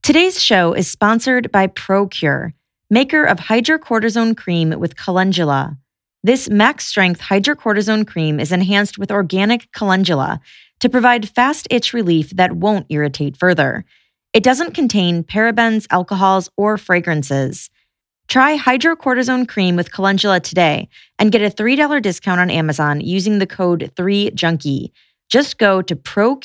Today's show is sponsored by ProCure, maker of hydrocortisone cream with calendula. This max-strength hydrocortisone cream is enhanced with organic calendula to provide fast itch relief that won't irritate further. It doesn't contain parabens, alcohols, or fragrances. Try hydrocortisone cream with calendula today and get a $3 discount on Amazon using the code 3Junkie. Just go to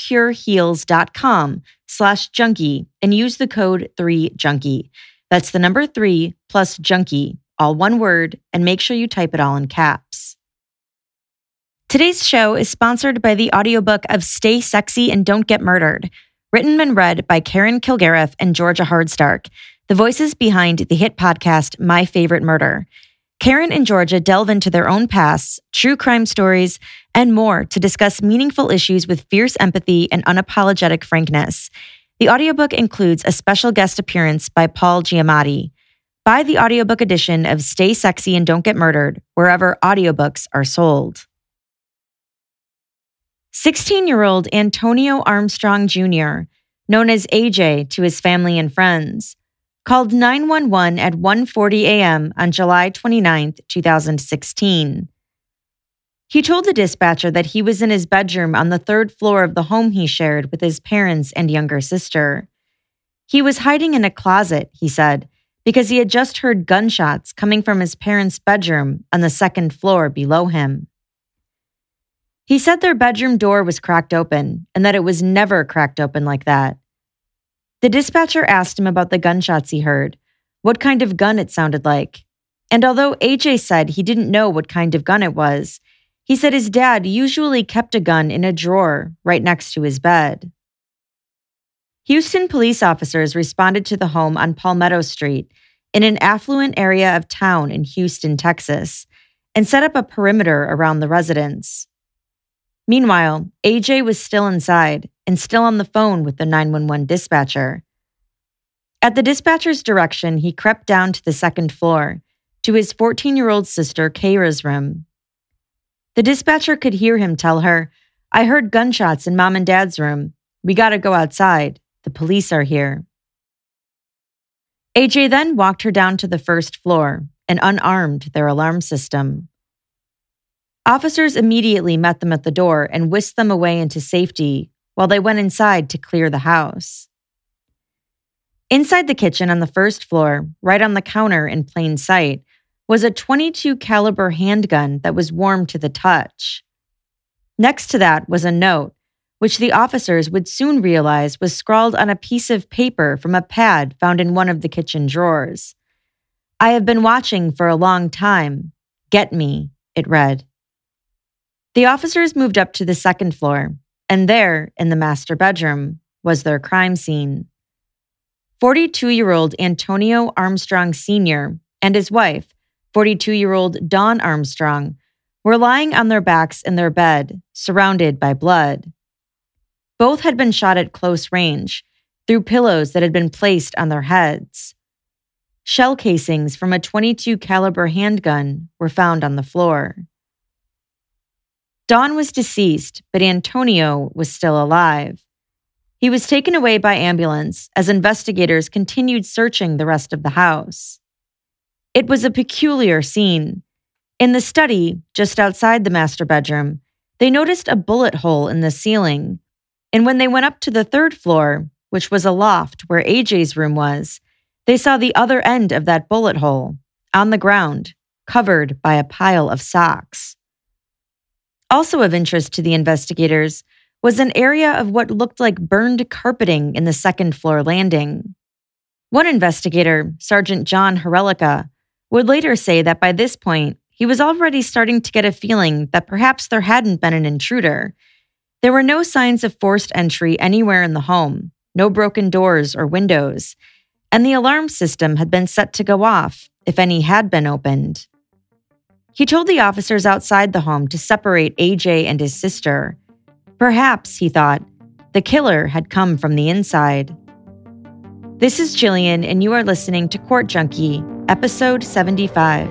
procureheals.com/junkie and use the code 3Junkie. That's the number 3 plus junkie, all one word, and make sure you type it all in caps. Today's show is sponsored by the audiobook of Stay Sexy and Don't Get Murdered, written and read by Karen Kilgariff and Georgia Hardstark, the voices behind the hit podcast My Favorite Murder. Karen and Georgia delve into their own pasts, true crime stories, and more to discuss meaningful issues with fierce empathy and unapologetic frankness. The audiobook includes a special guest appearance by Paul Giamatti. Buy the audiobook edition of Stay Sexy and Don't Get Murdered wherever audiobooks are sold. 16-year-old Antonio Armstrong Jr., known as AJ to his family and friends, called 911 at 1:40 a.m. on July 29, 2016. He told the dispatcher that he was in his bedroom on the third floor of the home he shared with his parents and younger sister. He was hiding in a closet, he said, because he had just heard gunshots coming from his parents' bedroom on the second floor below him. He said their bedroom door was cracked open and that it was never cracked open like that. The dispatcher asked him about the gunshots he heard, what kind of gun it sounded like. And although AJ said he didn't know what kind of gun it was, he said his dad usually kept a gun in a drawer right next to his bed. Houston police officers responded to the home on Palmetto Street in an affluent area of town in Houston, Texas, and set up a perimeter around the residence. Meanwhile, AJ was still inside and still on the phone with the 911 dispatcher. At the dispatcher's direction, he crept down to the second floor, to his 14-year-old sister Kayra's room. The dispatcher could hear him tell her, "I heard gunshots in Mom and Dad's room. We gotta go outside. The police are here." AJ then walked her down to the first floor and unarmed their alarm system. Officers immediately met them at the door and whisked them away into safety while they went inside to clear the house. Inside the kitchen on the first floor, right on the counter in plain sight, was a .22 caliber handgun that was warm to the touch. Next to that was a note, which the officers would soon realize was scrawled on a piece of paper from a pad found in one of the kitchen drawers. "I have been watching for a long time. Get me," it read. The officers moved up to the second floor, and there, in the master bedroom, was their crime scene. 42-year-old Antonio Armstrong Sr. and his wife, 42-year-old Dawn Armstrong, were lying on their backs in their bed, surrounded by blood. Both had been shot at close range, through pillows that had been placed on their heads. Shell casings from a .22 caliber handgun were found on the floor. Dawn was deceased, but Antonio was still alive. He was taken away by ambulance as investigators continued searching the rest of the house. It was a peculiar scene. In the study, just outside the master bedroom, they noticed a bullet hole in the ceiling, and when they went up to the third floor, which was a loft where AJ's room was, they saw the other end of that bullet hole, on the ground, covered by a pile of socks. Also of interest to the investigators was an area of what looked like burned carpeting in the second floor landing. One investigator, Sergeant John Harelica, would later say that by this point, he was already starting to get a feeling that perhaps there hadn't been an intruder. There were no signs of forced entry anywhere in the home, no broken doors or windows, and the alarm system had been set to go off if any had been opened. He told the officers outside the home to separate AJ and his sister. Perhaps, he thought, the killer had come from the inside. This is Jillian, and you are listening to Court Junkie, episode 75.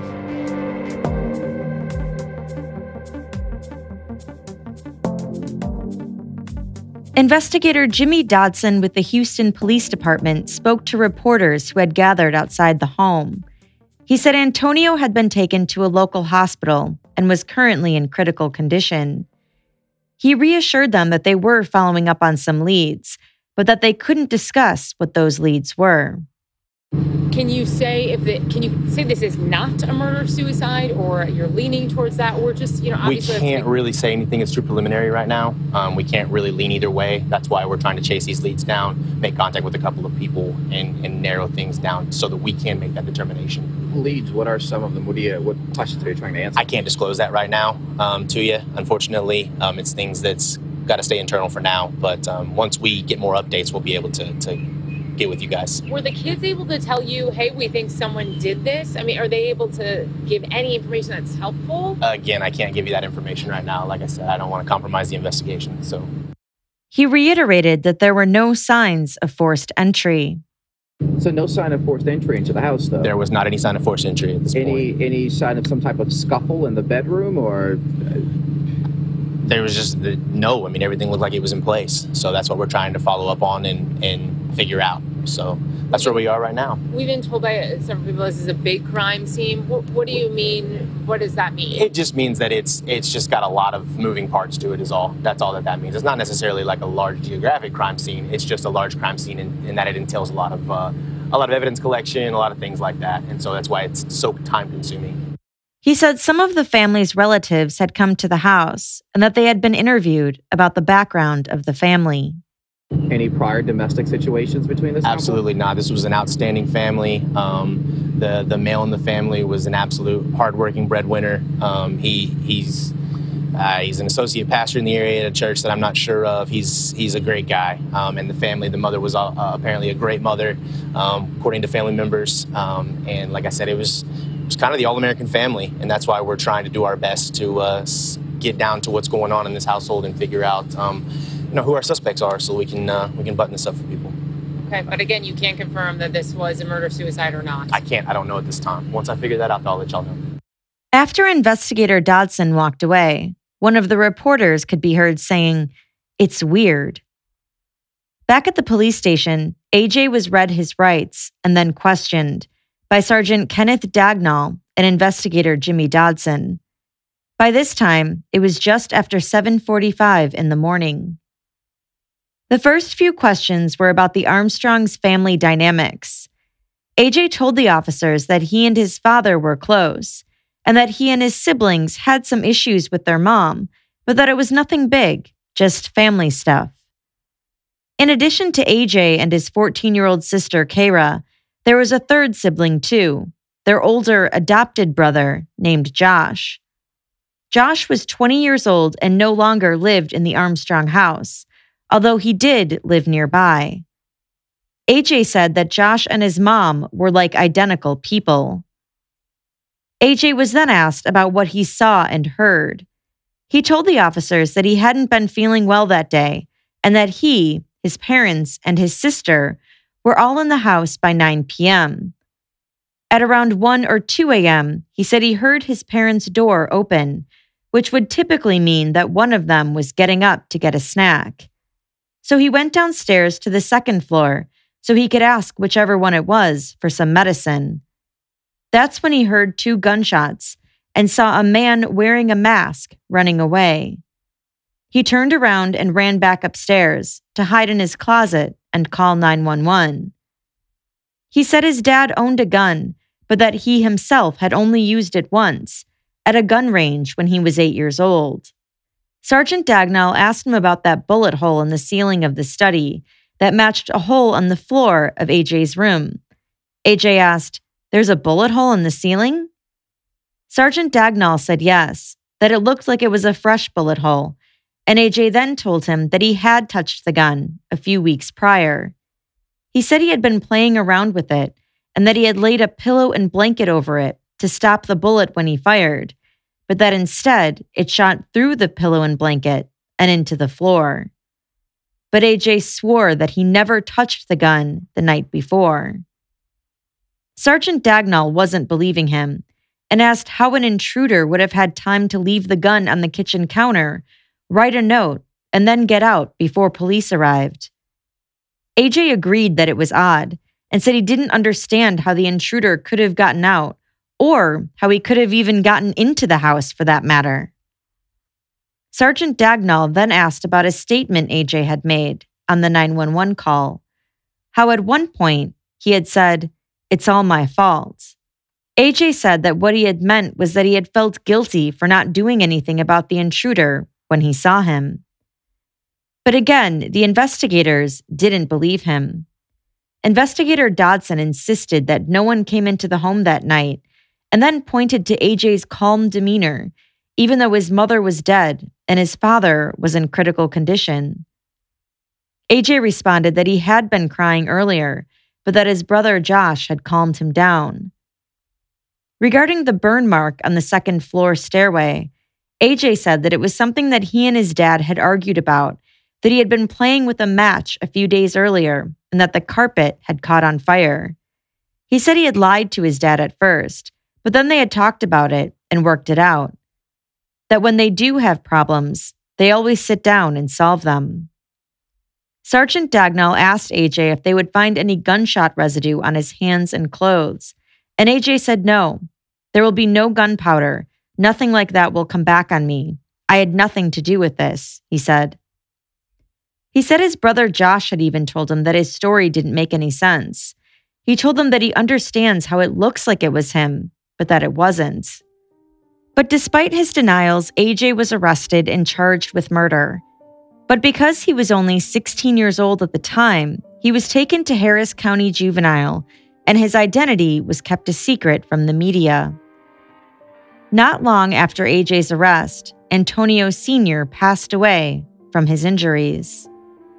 Investigator Jimmy Dodson with the Houston Police Department spoke to reporters who had gathered outside the home. He said Antonio had been taken to a local hospital and was currently in critical condition. He reassured them that they were following up on some leads, but that they couldn't discuss what those leads were. Can you say this is not a murder-suicide, or you're leaning towards that, or just, obviously... We can't really say anything. It's too preliminary right now. We can't really lean either way. That's why we're trying to chase these leads down, make contact with a couple of people, and narrow things down so that we can make that determination. Leads, what are some of them? What questions are you trying to answer? I can't disclose that right now to you, unfortunately. It's things that's got to stay internal for now, but once we get more updates, we'll be able to get with you guys. Were the kids able to tell you, hey, we think someone did this? I mean, are they able to give any information that's helpful? Again, I can't give you that information right now. Like I said, I don't want to compromise the investigation, so. He reiterated that there were no signs of forced entry. So no sign of forced entry into the house, though? There was not any sign of forced entry at this point. Any sign of some type of scuffle in the bedroom, or? There was just no. I mean, everything looked like it was in place. So that's what we're trying to follow up on and figure out. So that's where we are right now. We've been told by some people this is a big crime scene. What do you mean? What does that mean? It just means that it's just got a lot of moving parts to it is all. That's all that means. It's not necessarily like a large geographic crime scene. It's just a large crime scene in that it entails a lot of evidence collection, a lot of things like that. And so that's why it's so time consuming. He said some of the family's relatives had come to the house and that they had been interviewed about the background of the family. Any prior domestic situations between this couple? Absolutely not. This was an outstanding family. The male in the family was an absolute hardworking breadwinner. He's an associate pastor in the area at a church that I'm not sure of. He's a great guy. And the family, the mother was apparently a great mother, according to family members. And like I said, it was kind of the all-American family, and that's why we're trying to do our best to get down to what's going on in this household and figure out who our suspects are, so we can button this up for people. Okay, but again, you can't confirm that this was a murder-suicide or not. I can't. I don't know at this time. Once I figure that out, I'll let y'all know. After investigator Dodson walked away, one of the reporters could be heard saying, "It's weird." Back at the police station, AJ was read his rights and then questioned by Sergeant Kenneth Dagnall and investigator Jimmy Dodson. By this time, it was just after 7:45 in the morning. The first few questions were about the Armstrongs' family dynamics. AJ told the officers that he and his father were close, and that he and his siblings had some issues with their mom, but that it was nothing big, just family stuff. In addition to AJ and his 14-year-old sister, Kara, there was a third sibling too, their older adopted brother named Josh. Josh was 20 years old and no longer lived in the Armstrong house, although he did live nearby. AJ said that Josh and his mom were like identical people. AJ was then asked about what he saw and heard. He told the officers that he hadn't been feeling well that day and that he, his parents, and his sister were all in the house by 9 p.m. At around 1 or 2 a.m., he said he heard his parents' door open, which would typically mean that one of them was getting up to get a snack. So he went downstairs to the second floor so he could ask whichever one it was for some medicine. That's when he heard 2 gunshots and saw a man wearing a mask running away. He turned around and ran back upstairs to hide in his closet and call 911. He said his dad owned a gun, but that he himself had only used it once, at a gun range when he was 8 years old. Sergeant Dagnall asked him about that bullet hole in the ceiling of the study that matched a hole on the floor of AJ's room. AJ asked, "There's a bullet hole in the ceiling?" Sergeant Dagnall said yes, that it looked like it was a fresh bullet hole, and AJ then told him that he had touched the gun a few weeks prior. He said he had been playing around with it and that he had laid a pillow and blanket over it to stop the bullet when he fired, but that instead it shot through the pillow and blanket and into the floor. But AJ swore that he never touched the gun the night before. Sergeant Dagnall wasn't believing him and asked how an intruder would have had time to leave the gun on the kitchen counter, write a note, and then get out before police arrived. AJ agreed that it was odd and said he didn't understand how the intruder could have gotten out or how he could have even gotten into the house for that matter. Sergeant Dagnall then asked about a statement AJ had made on the 911 call, how at one point he had said, "It's all my fault." AJ said that what he had meant was that he had felt guilty for not doing anything about the intruder when he saw him. But again, the investigators didn't believe him. Investigator Dodson insisted that no one came into the home that night and then pointed to AJ's calm demeanor, even though his mother was dead and his father was in critical condition. AJ responded that he had been crying earlier, but that his brother Josh had calmed him down. Regarding the burn mark on the second floor stairway, AJ said that it was something that he and his dad had argued about, that he had been playing with a match a few days earlier and that the carpet had caught on fire. He said he had lied to his dad at first, but then they had talked about it and worked it out. That when they do have problems, they always sit down and solve them. Sergeant Dagnall asked AJ if they would find any gunshot residue on his hands and clothes, and AJ said no. There will be no gunpowder. Nothing like that will come back on me. I had nothing to do with this, he said. He said his brother Josh had even told him that his story didn't make any sense. He told them that he understands how it looks like it was him, but that it wasn't. But despite his denials, AJ was arrested and charged with murder. But because he was only 16 years old at the time, he was taken to Harris County Juvenile, and his identity was kept a secret from the media. Not long after AJ's arrest, Antonio Sr. passed away from his injuries.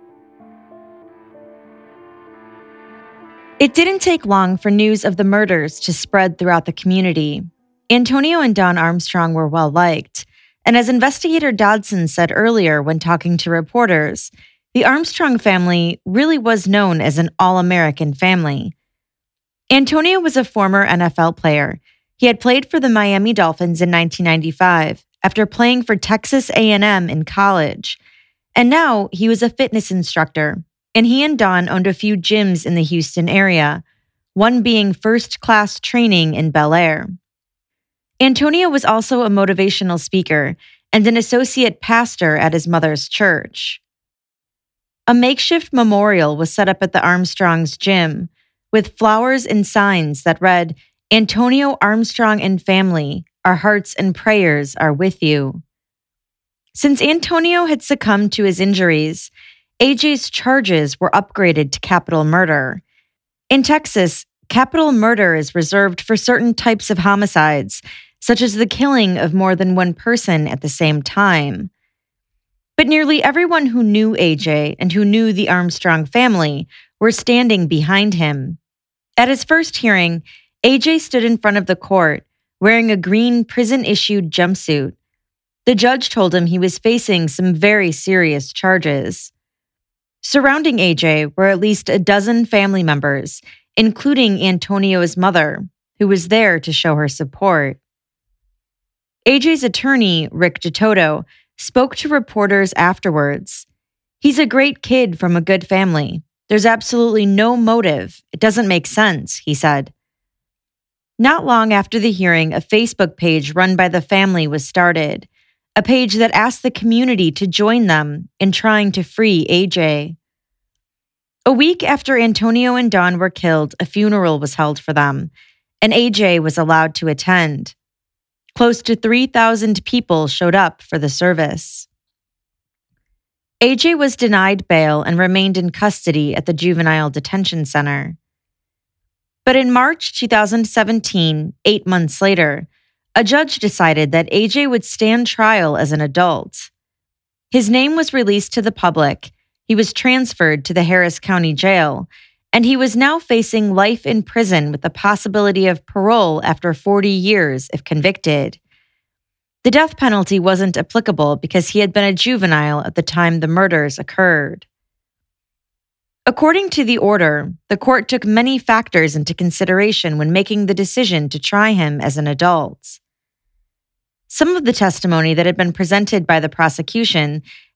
It didn't take long for news of the murders to spread throughout the community. Antonio and Dawn Armstrong were well liked, and as investigator Dodson said earlier when talking to reporters, the Armstrong family really was known as an all-American family. Antonio was a former NFL player. He had played for the Miami Dolphins in 1995 after playing for Texas A&M in college, and now he was a fitness instructor, and he and Dawn owned a few gyms in the Houston area, one being First Class Training in Bel Air. Antonio was also a motivational speaker and an associate pastor at his mother's church. A makeshift memorial was set up at the Armstrongs' gym with flowers and signs that read, "Antonio Armstrong and family, our hearts and prayers are with you." Since Antonio had succumbed to his injuries, AJ's charges were upgraded to capital murder. In Texas, capital murder is reserved for certain types of homicides, such as the killing of more than one person at the same time. But nearly everyone who knew AJ and who knew the Armstrong family were standing behind him. At his first hearing, AJ stood in front of the court wearing a green prison-issued jumpsuit. The judge told him he was facing some very serious charges. Surrounding AJ were at least a dozen family members, including Antonio's mother, who was there to show her support. AJ's attorney, Rick DeToto, spoke to reporters afterwards. "He's a great kid from a good family. There's absolutely no motive. It doesn't make sense," he said. Not long after the hearing, a Facebook page run by the family was started, a page that asked the community to join them in trying to free AJ. A week after Antonio and Dawn were killed, a funeral was held for them, and AJ was allowed to attend. Close to 3,000 people showed up for the service. AJ was denied bail and remained in custody at the Juvenile Detention Center. But in March 2017, 8 months later, a judge decided that AJ would stand trial as an adult. His name was released to the public, he was transferred to the Harris County Jail, and he was now facing life in prison with the possibility of parole after 40 years if convicted. The death penalty wasn't applicable because he had been a juvenile at the time the murders occurred. According to the order, the court took many factors into consideration when making the decision to try him as an adult. Some of the testimony that had been presented by the prosecution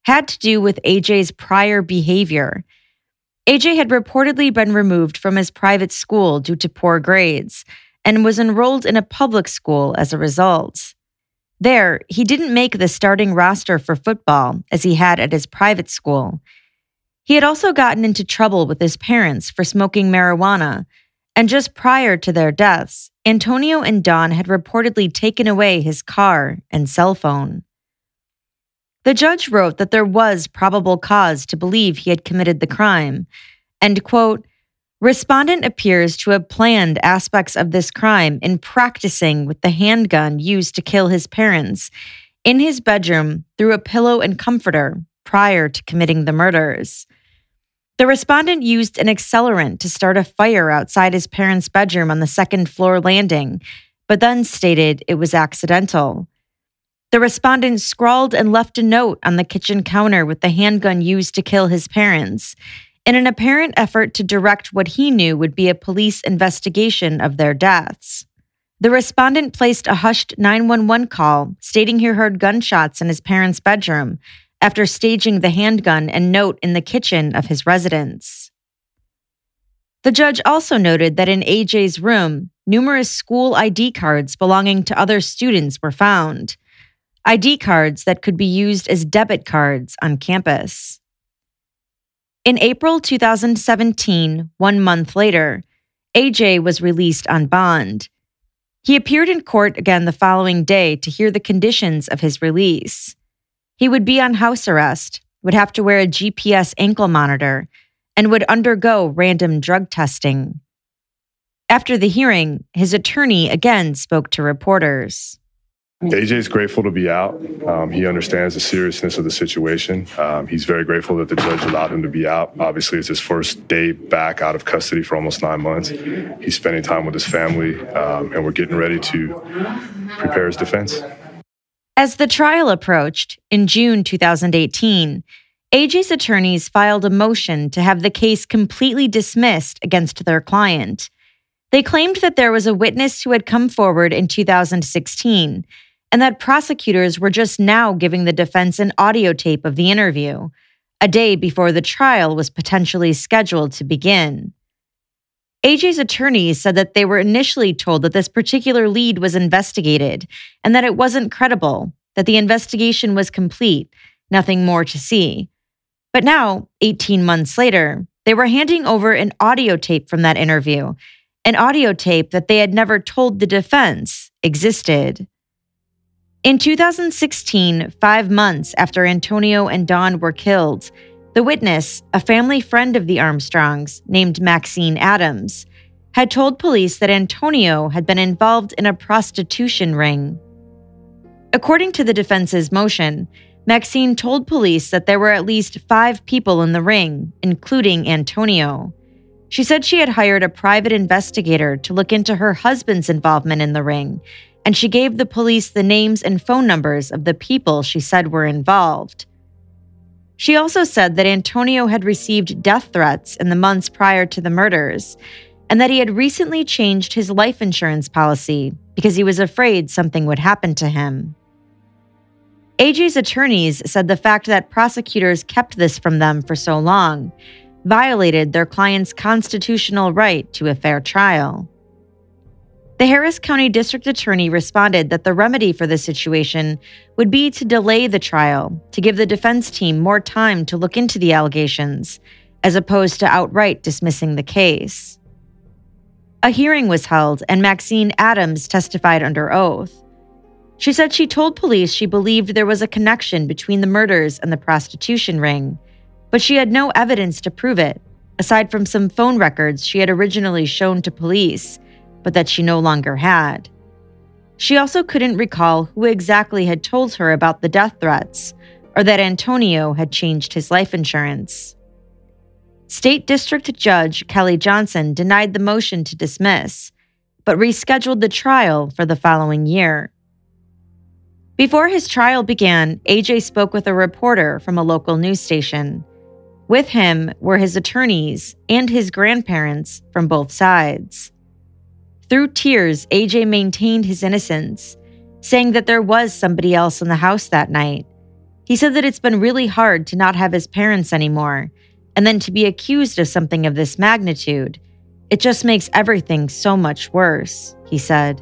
had to do with AJ's prior behavior. AJ had reportedly been removed from his private school due to poor grades and was enrolled in a public school as a result. There, he didn't make the starting roster for football as he had at his private school. He had also gotten into trouble with his parents for smoking marijuana, and just prior to their deaths, Antonio and Dawn had reportedly taken away his car and cell phone. The judge wrote that there was probable cause to believe he had committed the crime, and, quote, "Respondent appears to have planned aspects of this crime in practicing with the handgun used to kill his parents in his bedroom through a pillow and comforter prior to committing the murders. The respondent used an accelerant to start a fire outside his parents' bedroom on the second-floor landing, but then stated it was accidental. The respondent scrawled and left a note on the kitchen counter with the handgun used to kill his parents, in an apparent effort to direct what he knew would be a police investigation of their deaths. The respondent placed a hushed 911 call stating he heard gunshots in his parents' bedroom after staging the handgun and note in the kitchen of his residence. The judge also noted that in AJ's room, numerous school ID cards belonging to other students were found, ID cards that could be used as debit cards on campus. In April 2017, 1 month later, AJ was released on bond. He appeared in court again the following day to hear the conditions of his release. He would be on house arrest, would have to wear a GPS ankle monitor, and would undergo random drug testing. After the hearing, his attorney again spoke to reporters. AJ is grateful to be out. He understands the seriousness of the situation. He's very grateful that the judge allowed him to be out. Obviously, it's his first day back out of custody for almost 9 months. He's spending time with his family, and we're getting ready to prepare his defense. As the trial approached, in June 2018, AJ's attorneys filed a motion to have the case completely dismissed against their client. They claimed that there was a witness who had come forward in 2016, and that prosecutors were just now giving the defense an audio tape of the interview, a day before the trial was potentially scheduled to begin. AJ's attorneys said that they were initially told that this particular lead was investigated and that it wasn't credible, that the investigation was complete, nothing more to see. But now, 18 months later, they were handing over an audio tape from that interview, an audio tape that they had never told the defense existed. In 2016, 5 months after Antonio and Dawn were killed, the witness, a family friend of the Armstrongs named Maxine Adams, had told police that Antonio had been involved in a prostitution ring. According to the defense's motion, Maxine told police that there were at least 5 people in the ring, including Antonio. She said she had hired a private investigator to look into her husband's involvement in the ring, and she gave the police the names and phone numbers of the people she said were involved. She also said that Antonio had received death threats in the months prior to the murders, and that he had recently changed his life insurance policy because he was afraid something would happen to him. AJ's attorneys said the fact that prosecutors kept this from them for so long violated their client's constitutional right to a fair trial. The Harris County District Attorney responded that the remedy for the situation would be to delay the trial to give the defense team more time to look into the allegations, as opposed to outright dismissing the case. A hearing was held, and Maxine Adams testified under oath. She said she told police she believed there was a connection between the murders and the prostitution ring, but she had no evidence to prove it, aside from some phone records she had originally shown to police, but that she no longer had. She also couldn't recall who exactly had told her about the death threats, or that Antonio had changed his life insurance. State District Judge Kelly Johnson denied the motion to dismiss, but rescheduled the trial for the following year. Before his trial began, AJ spoke with a reporter from a local news station. With him were his attorneys and his grandparents from both sides. Through tears, AJ maintained his innocence, saying that there was somebody else in the house that night. He said that it's been really hard to not have his parents anymore, and then to be accused of something of this magnitude. It just makes everything so much worse, he said.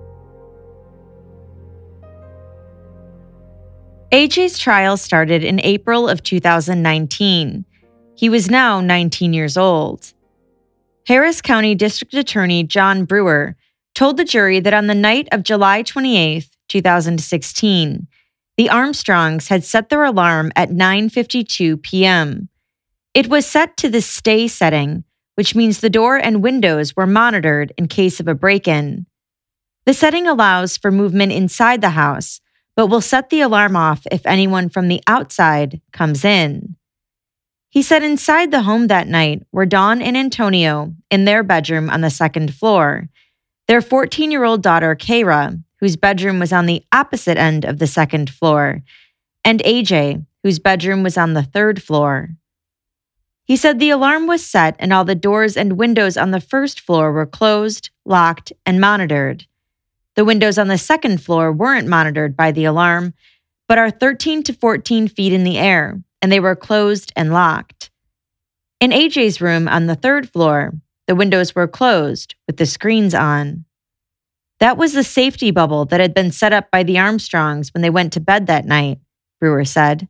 AJ's trial started in April of 2019. He was now 19 years old. Harris County District Attorney John Brewer told the jury that on the night of July 28, 2016, the Armstrongs had set their alarm at 9:52 p.m. It was set to the stay setting, which means the door and windows were monitored in case of a break-in. The setting allows for movement inside the house, but will set the alarm off if anyone from the outside comes in. He said inside the home that night were Dawn and Antonio in their bedroom on the second floor, their 14-year-old daughter, Kara, whose bedroom was on the opposite end of the second floor, and AJ, whose bedroom was on the third floor. He said the alarm was set and all the doors and windows on the first floor were closed, locked, and monitored. The windows on the second floor weren't monitored by the alarm, but are 13 to 14 feet in the air, and they were closed and locked. In AJ's room on the third floor, the windows were closed with the screens on. That was the safety bubble that had been set up by the Armstrongs when they went to bed that night, Brewer said.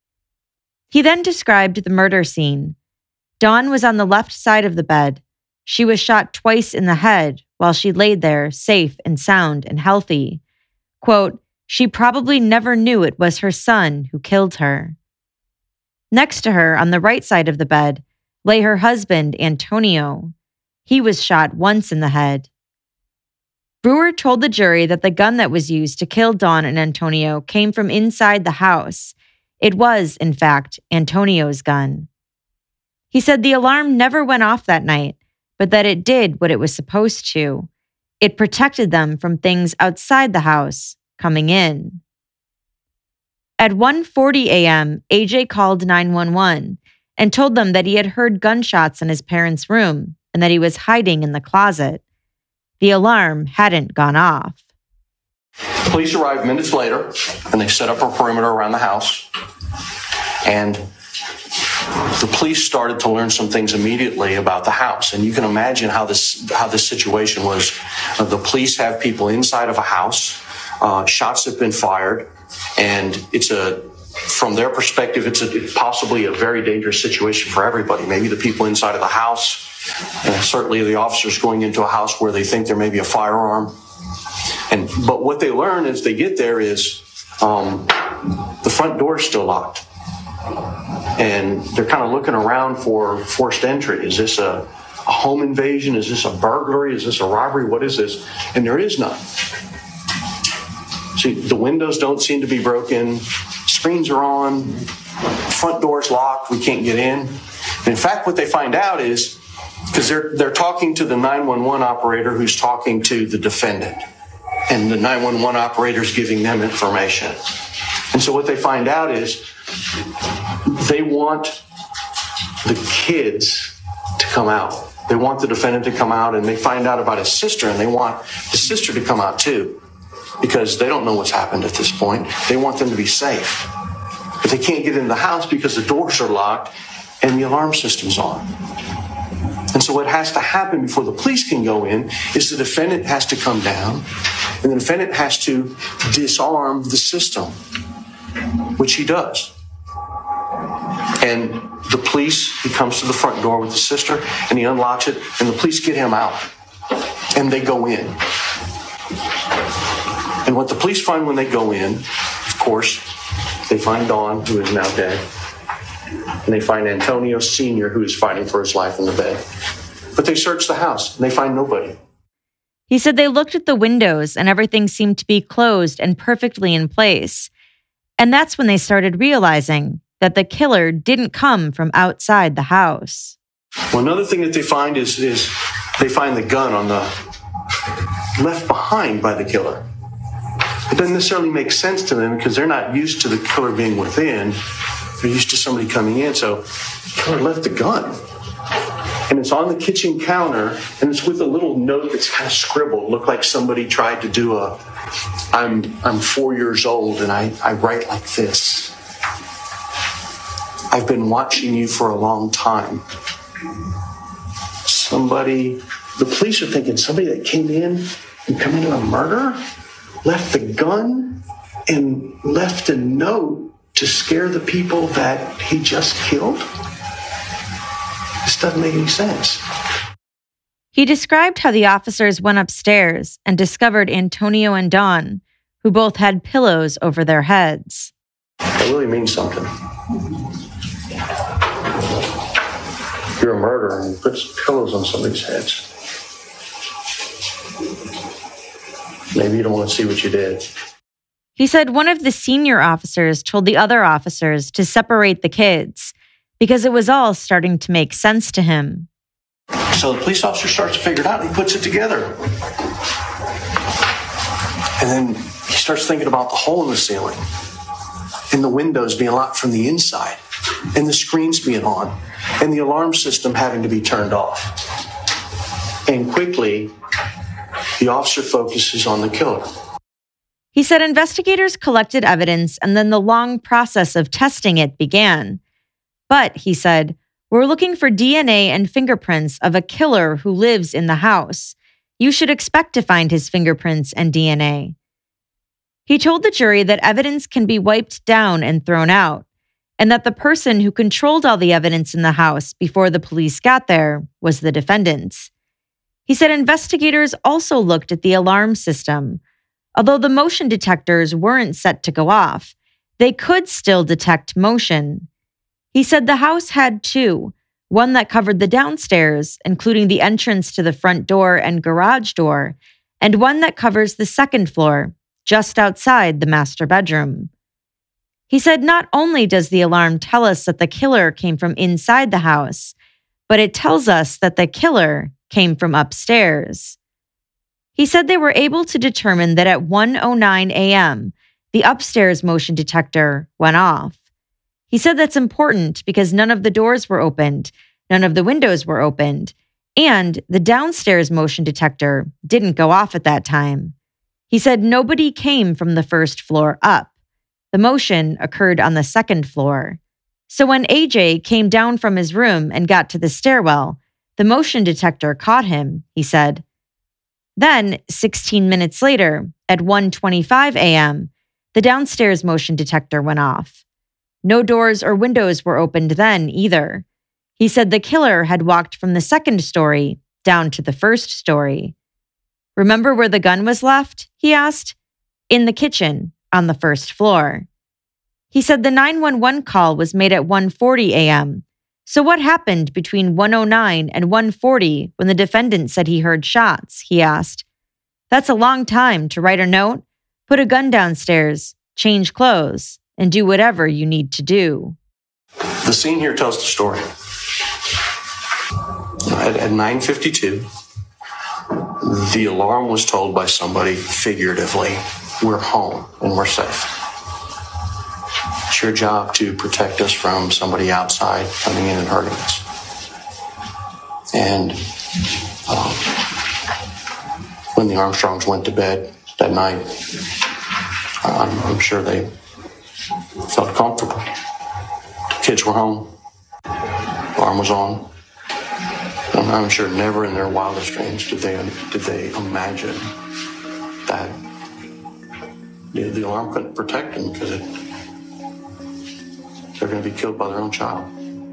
He then described the murder scene. Dawn was on the left side of the bed. She was shot twice in the head while she laid there, safe and sound and healthy. Quote, she probably never knew it was her son who killed her. Next to her, on the right side of the bed, lay her husband, Antonio. He was shot once in the head. Brewer told the jury that the gun that was used to kill Dawn and Antonio came from inside the house. It was, in fact, Antonio's gun. He said the alarm never went off that night, but that it did what it was supposed to. It protected them from things outside the house coming in. At 1:40 a.m., AJ called 911 and told them that he had heard gunshots in his parents' room and that he was hiding in the closet. The alarm hadn't gone off. Police arrived minutes later, and they set up a perimeter around the house. And the police started to learn some things immediately about the house. And you can imagine how this situation was. The police have people inside of a house. Shots have been fired. And from their perspective, it's possibly a very dangerous situation for everybody. Maybe the people inside of the house, and certainly the officers going into a house where they think there may be a firearm. But what they learn as they get there is the front door is still locked. And they're kind of looking around for forced entry. Is this a home invasion? Is this a burglary? Is this a robbery? What is this? And there is none. See, the windows don't seem to be broken. Screens are on. Front door's locked. We can't get in. And in fact, what they find out is, because they're talking to the 911 operator who's talking to the defendant. And the 911 operator's giving them information. And so what they find out is they want the kids to come out. They want the defendant to come out, and they find out about his sister, and they want his sister to come out too, because they don't know what's happened at this point. They want them to be safe. But they can't get in the house because the doors are locked and the alarm system's on. And so what has to happen before the police can go in is the defendant has to come down, and the defendant has to disarm the system, which he does. And the police, he comes to the front door with the sister, and he unlocks it, and the police get him out, and they go in. And what the police find when they go in, of course, they find Dawn, who is now dead, and they find Antonio Sr., who is fighting for his life in the bed. But they search the house, and they find nobody. He said they looked at the windows, and everything seemed to be closed and perfectly in place. And that's when they started realizing that the killer didn't come from outside the house. Well, another thing that they find is they find the gun on the left behind by the killer. It doesn't necessarily make sense to them because they're not used to the killer being within. They're used to somebody coming in. So the killer left the gun. And it's on the kitchen counter, and it's with a little note that's kind of scribbled. Looked like somebody tried to do I'm 4 years old and I write like this. I've been watching you for a long time. The police are thinking somebody that came in and committed a murder, left the gun, and left a note to scare the people that he just killed? This doesn't make any sense. He described how the officers went upstairs and discovered Antonio and Dawn, who both had pillows over their heads. That really means something. You're a murderer and you put pillows on somebody's heads. Maybe you don't want to see what you did. He said one of the senior officers told the other officers to separate the kids because it was all starting to make sense to him. So the police officer starts to figure it out and he puts it together. And then he starts thinking about the hole in the ceiling and the windows being locked from the inside and the screens being on and the alarm system having to be turned off. And quickly, the officer focuses on the killer. He said investigators collected evidence and then the long process of testing it began. But, he said, we're looking for DNA and fingerprints of a killer who lives in the house. You should expect to find his fingerprints and DNA. He told the jury that evidence can be wiped down and thrown out, and that the person who controlled all the evidence in the house before the police got there was the defendant. He said investigators also looked at the alarm system. Although the motion detectors weren't set to go off, they could still detect motion. He said the house had two, one that covered the downstairs, including the entrance to the front door and garage door, and one that covers the second floor, just outside the master bedroom. He said not only does the alarm tell us that the killer came from inside the house, but it tells us that the killer came from upstairs. He said they were able to determine that at 1:09 a.m., the upstairs motion detector went off. He said that's important because none of the doors were opened, none of the windows were opened, and the downstairs motion detector didn't go off at that time. He said nobody came from the first floor up. The motion occurred on the second floor. So when AJ came down from his room and got to the stairwell, the motion detector caught him, he said. Then, 16 minutes later, at 1:25 a.m., the downstairs motion detector went off. No doors or windows were opened then either. He said the killer had walked from the second story down to the first story. Remember where the gun was left? He asked. In the kitchen, on the first floor. He said the 911 call was made at 1:40 a.m. So what happened between 1:09 and 1:40 when the defendant said he heard shots? He asked. That's a long time to write a note, put a gun downstairs, change clothes, and do whatever you need to do. The scene here tells the story. At 9:52, the alarm was told by somebody figuratively, we're home and we're safe. It's your job to protect us from somebody outside coming in and hurting us. And when the Armstrongs went to bed that night, I'm sure they felt comfortable. The kids were home. Alarm was on. I'm sure never in their wildest dreams did they imagine that the alarm couldn't protect them because they're going to be killed by their own child.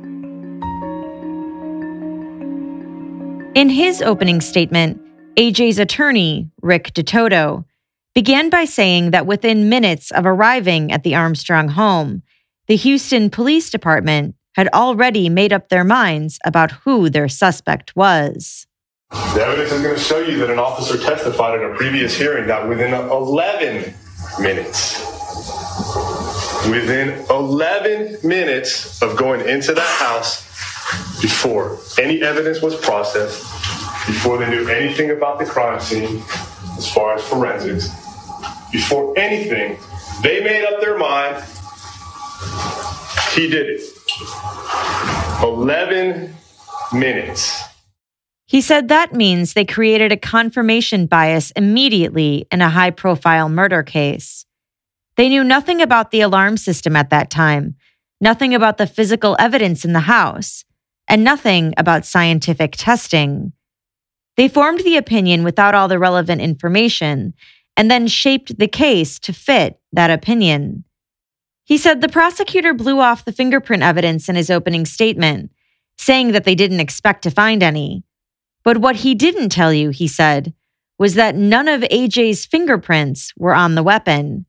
In his opening statement, AJ's attorney, Rick DeToto, began by saying that within minutes of arriving at the Armstrong home, the Houston Police Department had already made up their minds about who their suspect was. The evidence is going to show you that an officer testified in a previous hearing that within 11 minutes of going into that house, before any evidence was processed, before they knew anything about the crime scene as far as forensics, before anything, they made up their mind, he did it. 11 minutes. He said that means they created a confirmation bias immediately in a high-profile murder case. They knew nothing about the alarm system at that time. nothing about the physical evidence in the house, and nothing about scientific testing. They formed the opinion without all the relevant information and then shaped the case to fit that opinion. He said the prosecutor blew off the fingerprint evidence in his opening statement, saying that they didn't expect to find any. But what he didn't tell you, he said, was that none of AJ's fingerprints were on the weapon,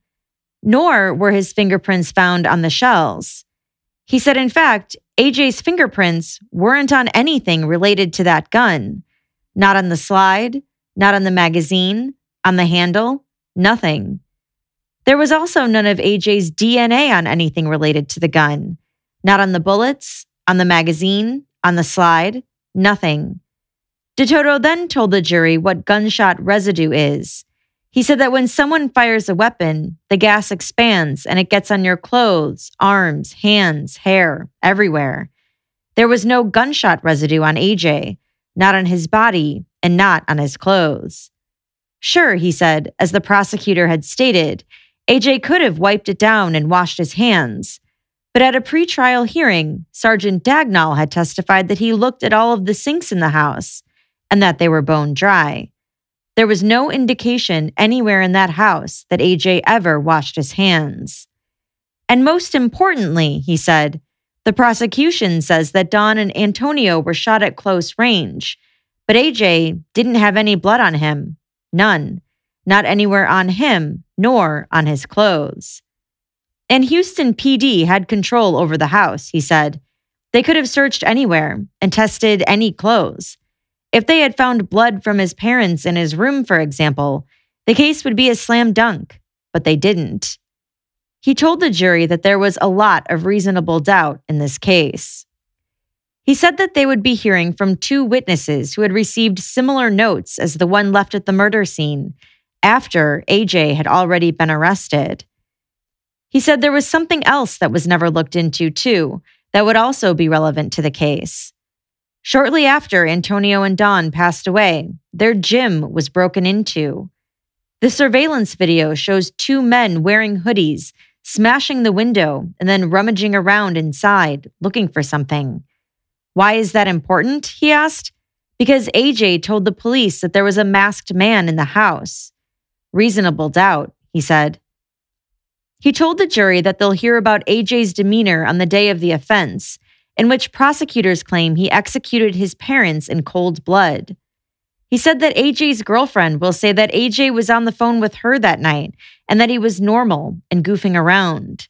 nor were his fingerprints found on the shells. He said, in fact, AJ's fingerprints weren't on anything related to that gun. Not on the slide, not on the magazine, on the handle, nothing. There was also none of AJ's DNA on anything related to the gun. Not on the bullets, on the magazine, on the slide, nothing. DeToto then told the jury what gunshot residue is. He said that when someone fires a weapon, the gas expands and it gets on your clothes, arms, hands, hair, everywhere. There was no gunshot residue on AJ, not on his body and not on his clothes. Sure, he said, as the prosecutor had stated, AJ could have wiped it down and washed his hands. But at a pretrial hearing, Sergeant Dagnall had testified that he looked at all of the sinks in the house and that they were bone dry. There was no indication anywhere in that house that AJ ever washed his hands. And most importantly, he said, the prosecution says that Don and Antonio were shot at close range, but AJ didn't have any blood on him. None. Not anywhere on him, nor on his clothes. And Houston PD had control over the house, he said. They could have searched anywhere and tested any clothes. If they had found blood from his parents in his room, for example, the case would be a slam dunk, but they didn't. He told the jury that there was a lot of reasonable doubt in this case. He said that they would be hearing from 2 witnesses who had received similar notes as the one left at the murder scene after AJ had already been arrested. He said there was something else that was never looked into, too, that would also be relevant to the case. Shortly after Antonio and Don passed away, their gym was broken into. The surveillance video shows 2 men wearing hoodies, smashing the window, and then rummaging around inside, looking for something. Why is that important? He asked. Because AJ told the police that there was a masked man in the house. Reasonable doubt, he said. He told the jury that they'll hear about AJ's demeanor on the day of the offense, in which prosecutors claim he executed his parents in cold blood. He said that AJ's girlfriend will say that AJ was on the phone with her that night and that he was normal and goofing around.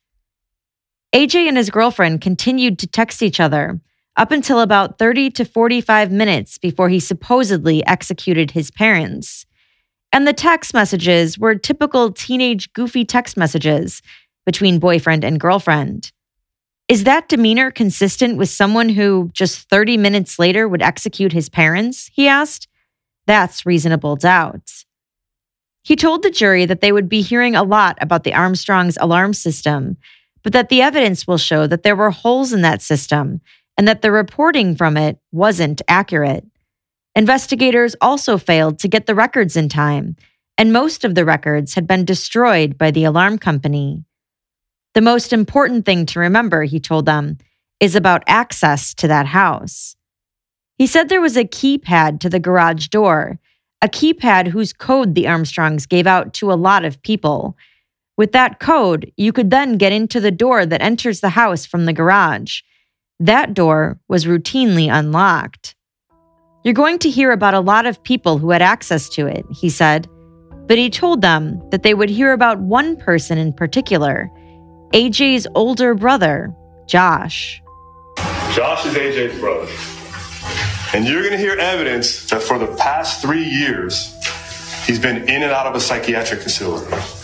AJ and his girlfriend continued to text each other up until about 30 to 45 minutes before he supposedly executed his parents. And the text messages were typical teenage goofy text messages between boyfriend and girlfriend. Is that demeanor consistent with someone who just 30 minutes later would execute his parents? He asked. That's reasonable doubt. He told the jury that they would be hearing a lot about the Armstrong's alarm system, but that the evidence will show that there were holes in that system and that the reporting from it wasn't accurate. Investigators also failed to get the records in time, and most of the records had been destroyed by the alarm company. The most important thing to remember, he told them, is about access to that house. He said there was a keypad to the garage door, a keypad whose code the Armstrongs gave out to a lot of people. With that code, you could then get into the door that enters the house from the garage. That door was routinely unlocked. You're going to hear about a lot of people who had access to it, he said, but he told them that they would hear about one person in particular, AJ's older brother, Josh. Josh is AJ's brother. And you're going to hear evidence that for the past 3 years, he's been in and out of a psychiatric facility.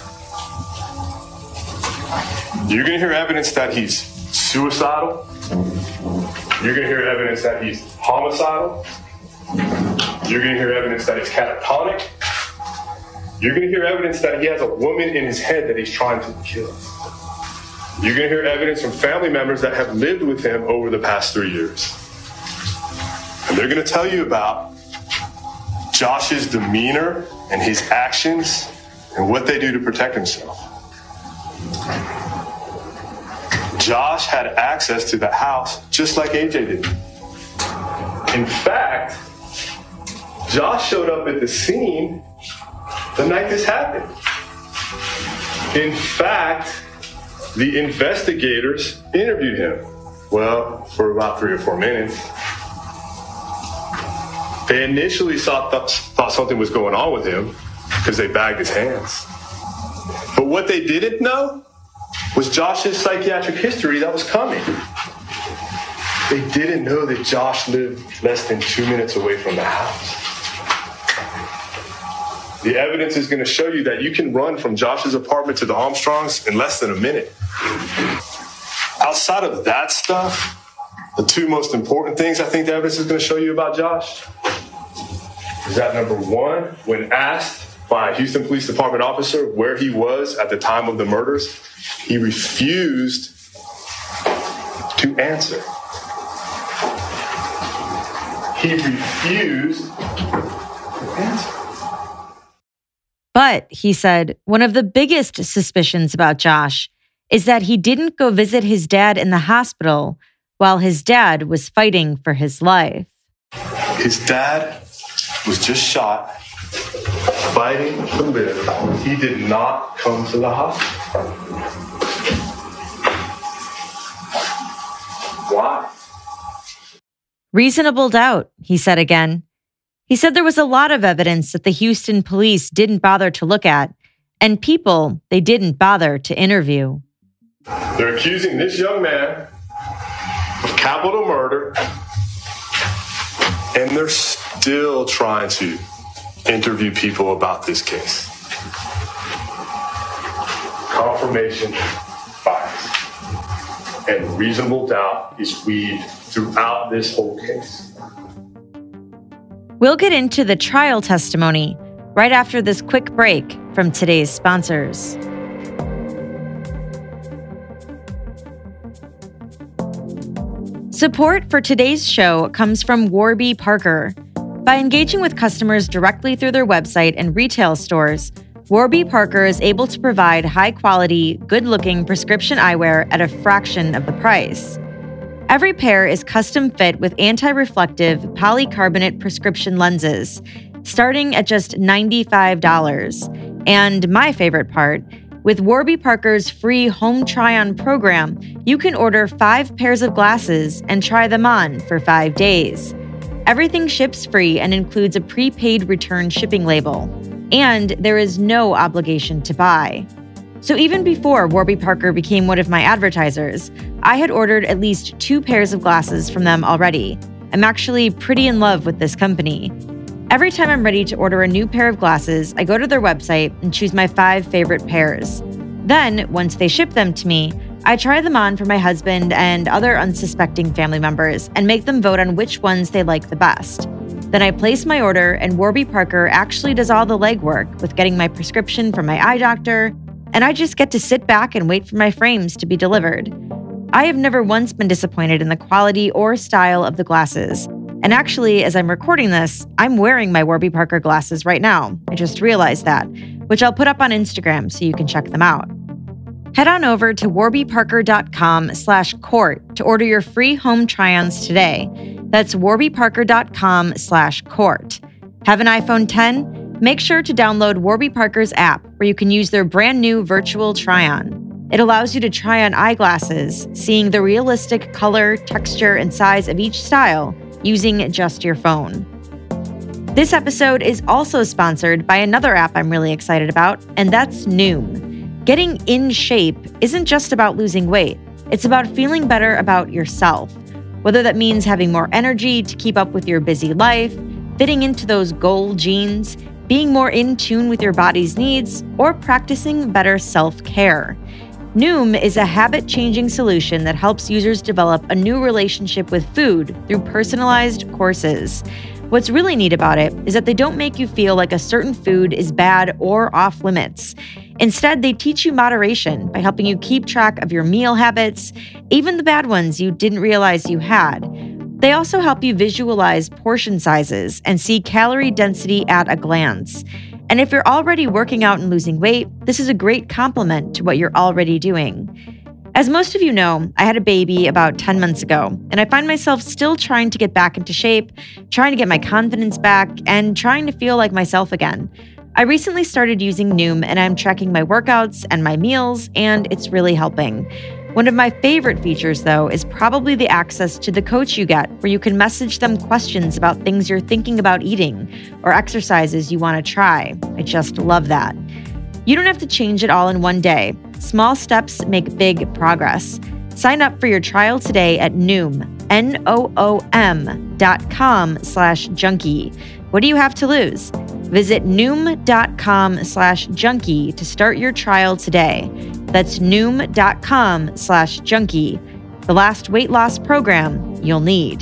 You're going to hear evidence that he's suicidal. You're going to hear evidence that he's homicidal. You're going to hear evidence that he's catatonic. You're going to hear evidence that he has a woman in his head that he's trying to kill. You're going to hear evidence from family members that have lived with him over the past 3 years. And they're going to tell you about Josh's demeanor and his actions and what they do to protect himself. Josh had access to the house just like AJ did. In fact, Josh showed up at the scene the night this happened. In fact, the investigators interviewed him, well, for about 3 or 4 minutes. They initially thought something was going on with him because they bagged his hands. But what they didn't know was Josh's psychiatric history that was coming. They didn't know that Josh lived less than 2 minutes away from the house. The evidence is going to show you that you can run from Josh's apartment to the Armstrongs in less than a minute. Outside of that stuff, the 2 most important things I think the evidence is going to show you about Josh is that, number 1, when asked by a Houston Police Department officer where he was at the time of the murders, he refused to answer. He refused to answer. But, he said, one of the biggest suspicions about Josh is that he didn't go visit his dad in the hospital while his dad was fighting for his life. His dad was just shot, fighting to live. He did not come to the hospital. Why? Reasonable doubt, he said again. He said there was a lot of evidence that the Houston police didn't bother to look at, and people they didn't bother to interview. They're accusing this young man of capital murder, and they're still trying to interview people about this case. Confirmation bias and reasonable doubt is weaved throughout this whole case. We'll get into the trial testimony right after this quick break from today's sponsors. Support for today's show comes from Warby Parker. By engaging with customers directly through their website and retail stores, Warby Parker is able to provide high-quality, good-looking prescription eyewear at a fraction of the price. Every pair is custom fit with anti-reflective polycarbonate prescription lenses, starting at just $95. And my favorite part, with Warby Parker's free home try-on program, you can order 5 pairs of glasses and try them on for 5 days. Everything ships free and includes a prepaid return shipping label. And there is no obligation to buy. So even before Warby Parker became one of my advertisers, I had ordered at least 2 pairs of glasses from them already. I'm actually pretty in love with this company. Every time I'm ready to order a new pair of glasses, I go to their website and choose my 5 favorite pairs. Then, once they ship them to me, I try them on for my husband and other unsuspecting family members and make them vote on which ones they like the best. Then I place my order, and Warby Parker actually does all the legwork with getting my prescription from my eye doctor, and I just get to sit back and wait for my frames to be delivered. I have never once been disappointed in the quality or style of the glasses. And actually, as I'm recording this, I'm wearing my Warby Parker glasses right now. I just realized that, which I'll put up on Instagram so you can check them out. Head on over to warbyparker.com/court to order your free home try-ons today. That's warbyparker.com/court. Have an iPhone 10? Make sure to download Warby Parker's app where you can use their brand new virtual try-on. It allows you to try on eyeglasses, seeing the realistic color, texture, and size of each style using just your phone. This episode is also sponsored by another app I'm really excited about, and that's Noom. Getting in shape isn't just about losing weight. It's about feeling better about yourself, whether that means having more energy to keep up with your busy life, fitting into those goal jeans, being more in tune with your body's needs, or practicing better self-care. Noom is a habit-changing solution that helps users develop a new relationship with food through personalized courses. What's really neat about it is that they don't make you feel like a certain food is bad or off limits. Instead, they teach you moderation by helping you keep track of your meal habits, even the bad ones you didn't realize you had. They also help you visualize portion sizes and see calorie density at a glance. And if you're already working out and losing weight, this is a great complement to what you're already doing. As most of you know, I had a baby about 10 months ago, and I find myself still trying to get back into shape, trying to get my confidence back, and trying to feel like myself again. I recently started using Noom, and I'm tracking my workouts and my meals, and it's really helping. One of my favorite features, though, is probably the access to the coach you get, where you can message them questions about things you're thinking about eating or exercises you want to try. I just love that. You don't have to change it all in one day. Small steps make big progress. Sign up for your trial today at Noom, Noom.com/junkie. What do you have to lose? Visit Noom.com/junkie to start your trial today. That's Noom.com/junkie. The last weight loss program you'll need.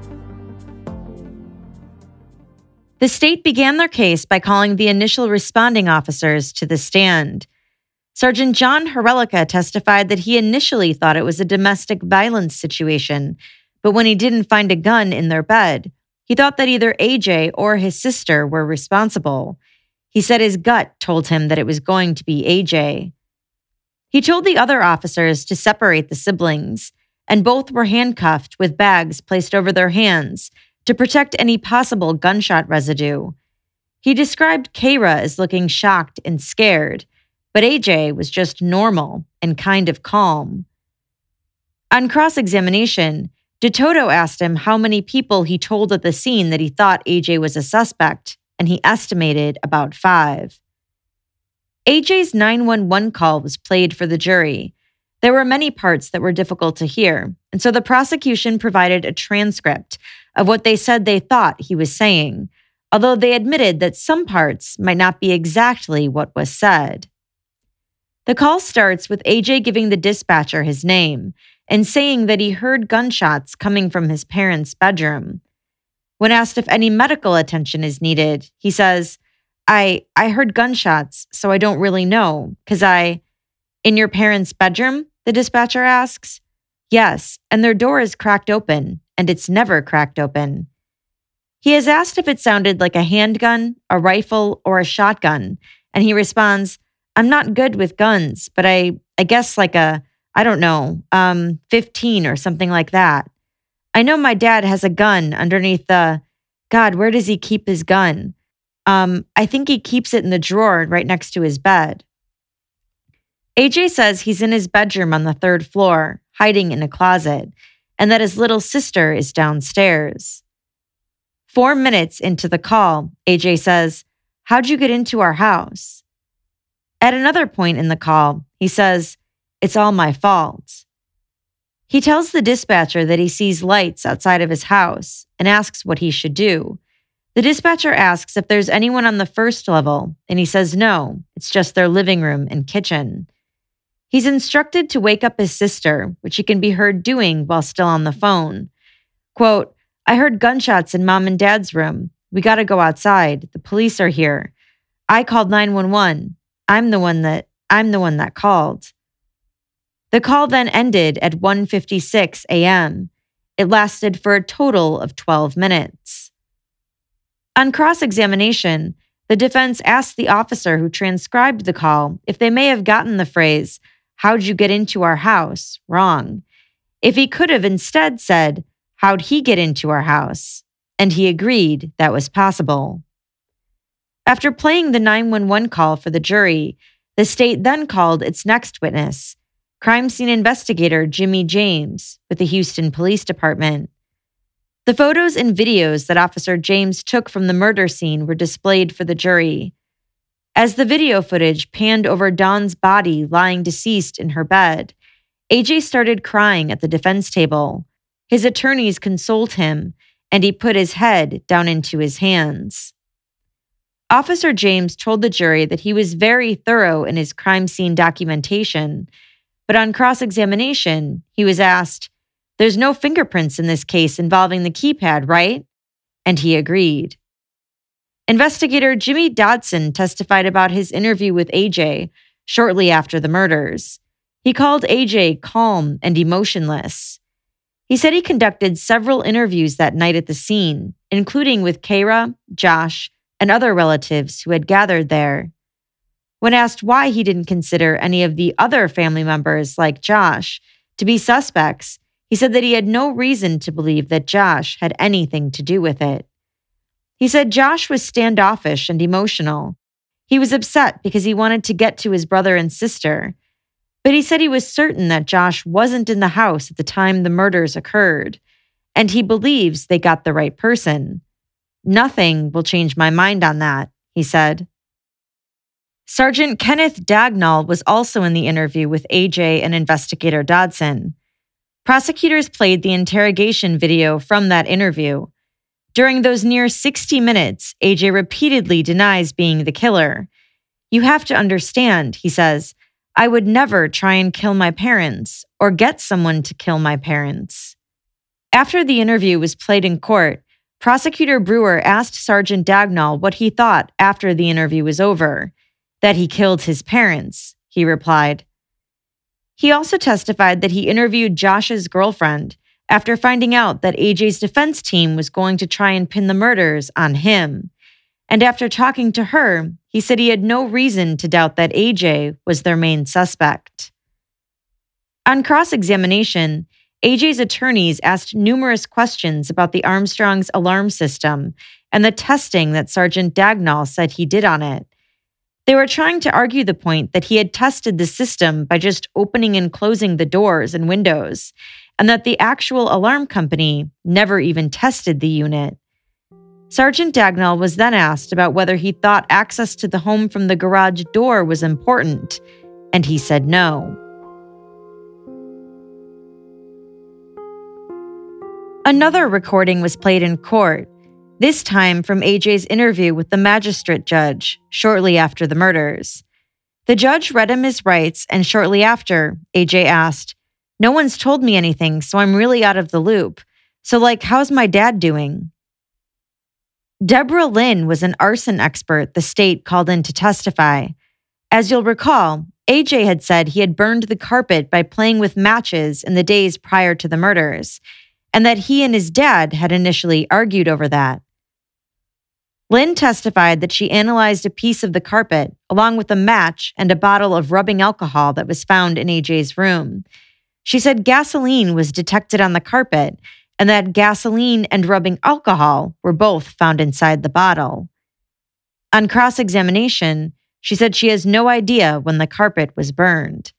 The state began their case by calling the initial responding officers to the stand. Sergeant John Harelica testified that he initially thought it was a domestic violence situation, but when he didn't find a gun in their bed, he thought that either AJ or his sister were responsible. He said his gut told him that it was going to be AJ. He told the other officers to separate the siblings, and both were handcuffed with bags placed over their hands to protect any possible gunshot residue. He described Kayra as looking shocked and scared, but AJ was just normal and kind of calm. On cross-examination, DeToto asked him how many people he told at the scene that he thought AJ was a suspect, and he estimated about 5. AJ's 911 call was played for the jury. There were many parts that were difficult to hear, and so the prosecution provided a transcript of what they said they thought he was saying, although they admitted that some parts might not be exactly what was said. The call starts with AJ giving the dispatcher his name and saying that he heard gunshots coming from his parents' bedroom. When asked if any medical attention is needed, he says, I heard gunshots, so I don't really know, because in your parents' bedroom, the dispatcher asks. Yes, and their door is cracked open, and it's never cracked open. He is asked if it sounded like a handgun, a rifle, or a shotgun, and he responds, I'm not good with guns, but I guess like a, 15 or something like that. I know my dad has a gun underneath God, where does he keep his gun? I think he keeps it in the drawer right next to his bed. AJ says he's in his bedroom on the 3rd floor, hiding in a closet, and that his little sister is downstairs. 4 minutes into the call, AJ says, How'd you get into our house? At another point in the call, he says, It's all my fault. He tells the dispatcher that he sees lights outside of his house and asks what he should do. The dispatcher asks if there's anyone on the 1st level, and he says no, it's just their living room and kitchen. He's instructed to wake up his sister, which he can be heard doing while still on the phone. Quote, I heard gunshots in Mom and Dad's room. We got to go outside. The police are here. I called 911. I'm the one that called. The call then ended at 1:56 a.m. It lasted for a total of 12 minutes. On cross-examination, the defense asked the officer who transcribed the call if they may have gotten the phrase, How'd you get into our house? Wrong. If he could have instead said, How'd he get into our house? And he agreed that was possible. After playing the 911 call for the jury, the state then called its next witness, crime scene investigator Jimmy James with the Houston Police Department. The photos and videos that Officer James took from the murder scene were displayed for the jury. As the video footage panned over Dawn's body lying deceased in her bed, AJ started crying at the defense table. His attorneys consoled him, and he put his head down into his hands. Officer James told the jury that he was very thorough in his crime scene documentation, but on cross-examination, he was asked, There's no fingerprints in this case involving the keypad, right? And he agreed. Investigator Jimmy Dodson testified about his interview with AJ shortly after the murders. He called AJ calm and emotionless. He said he conducted several interviews that night at the scene, including with Kayra, Josh, and other relatives who had gathered there. When asked why he didn't consider any of the other family members, like Josh, to be suspects, he said that he had no reason to believe that Josh had anything to do with it. He said Josh was standoffish and emotional. He was upset because he wanted to get to his brother and sister, but he said he was certain that Josh wasn't in the house at the time the murders occurred, and he believes they got the right person. Nothing will change my mind on that, he said. Sergeant Kenneth Dagnall was also in the interview with AJ and investigator Dodson. Prosecutors played the interrogation video from that interview. During those near 60 minutes, AJ repeatedly denies being the killer. You have to understand, he says, I would never try and kill my parents or get someone to kill my parents. After the interview was played in court, Prosecutor Brewer asked Sergeant Dagnall what he thought after the interview was over. That he killed his parents, he replied. He also testified that he interviewed Josh's girlfriend after finding out that AJ's defense team was going to try and pin the murders on him. And after talking to her, he said he had no reason to doubt that AJ was their main suspect. On cross-examination, AJ's attorneys asked numerous questions about the Armstrong's alarm system and the testing that Sergeant Dagnall said he did on it. They were trying to argue the point that he had tested the system by just opening and closing the doors and windows, and that the actual alarm company never even tested the unit. Sergeant Dagnall was then asked about whether he thought access to the home from the garage door was important, and he said no. Another recording was played in court, this time from AJ's interview with the magistrate judge shortly after the murders. The judge read him his rights, and shortly after, AJ asked, "No one's told me anything, so I'm really out of the loop. So, how's my dad doing?" Deborah Lynn was an arson expert the state called in to testify. As you'll recall, AJ had said he had burned the carpet by playing with matches in the days prior to the murders, and that he and his dad had initially argued over that. Lynn testified that she analyzed a piece of the carpet along with a match and a bottle of rubbing alcohol that was found in AJ's room. She said gasoline was detected on the carpet and that gasoline and rubbing alcohol were both found inside the bottle. On cross-examination, she said she has no idea when the carpet was burned.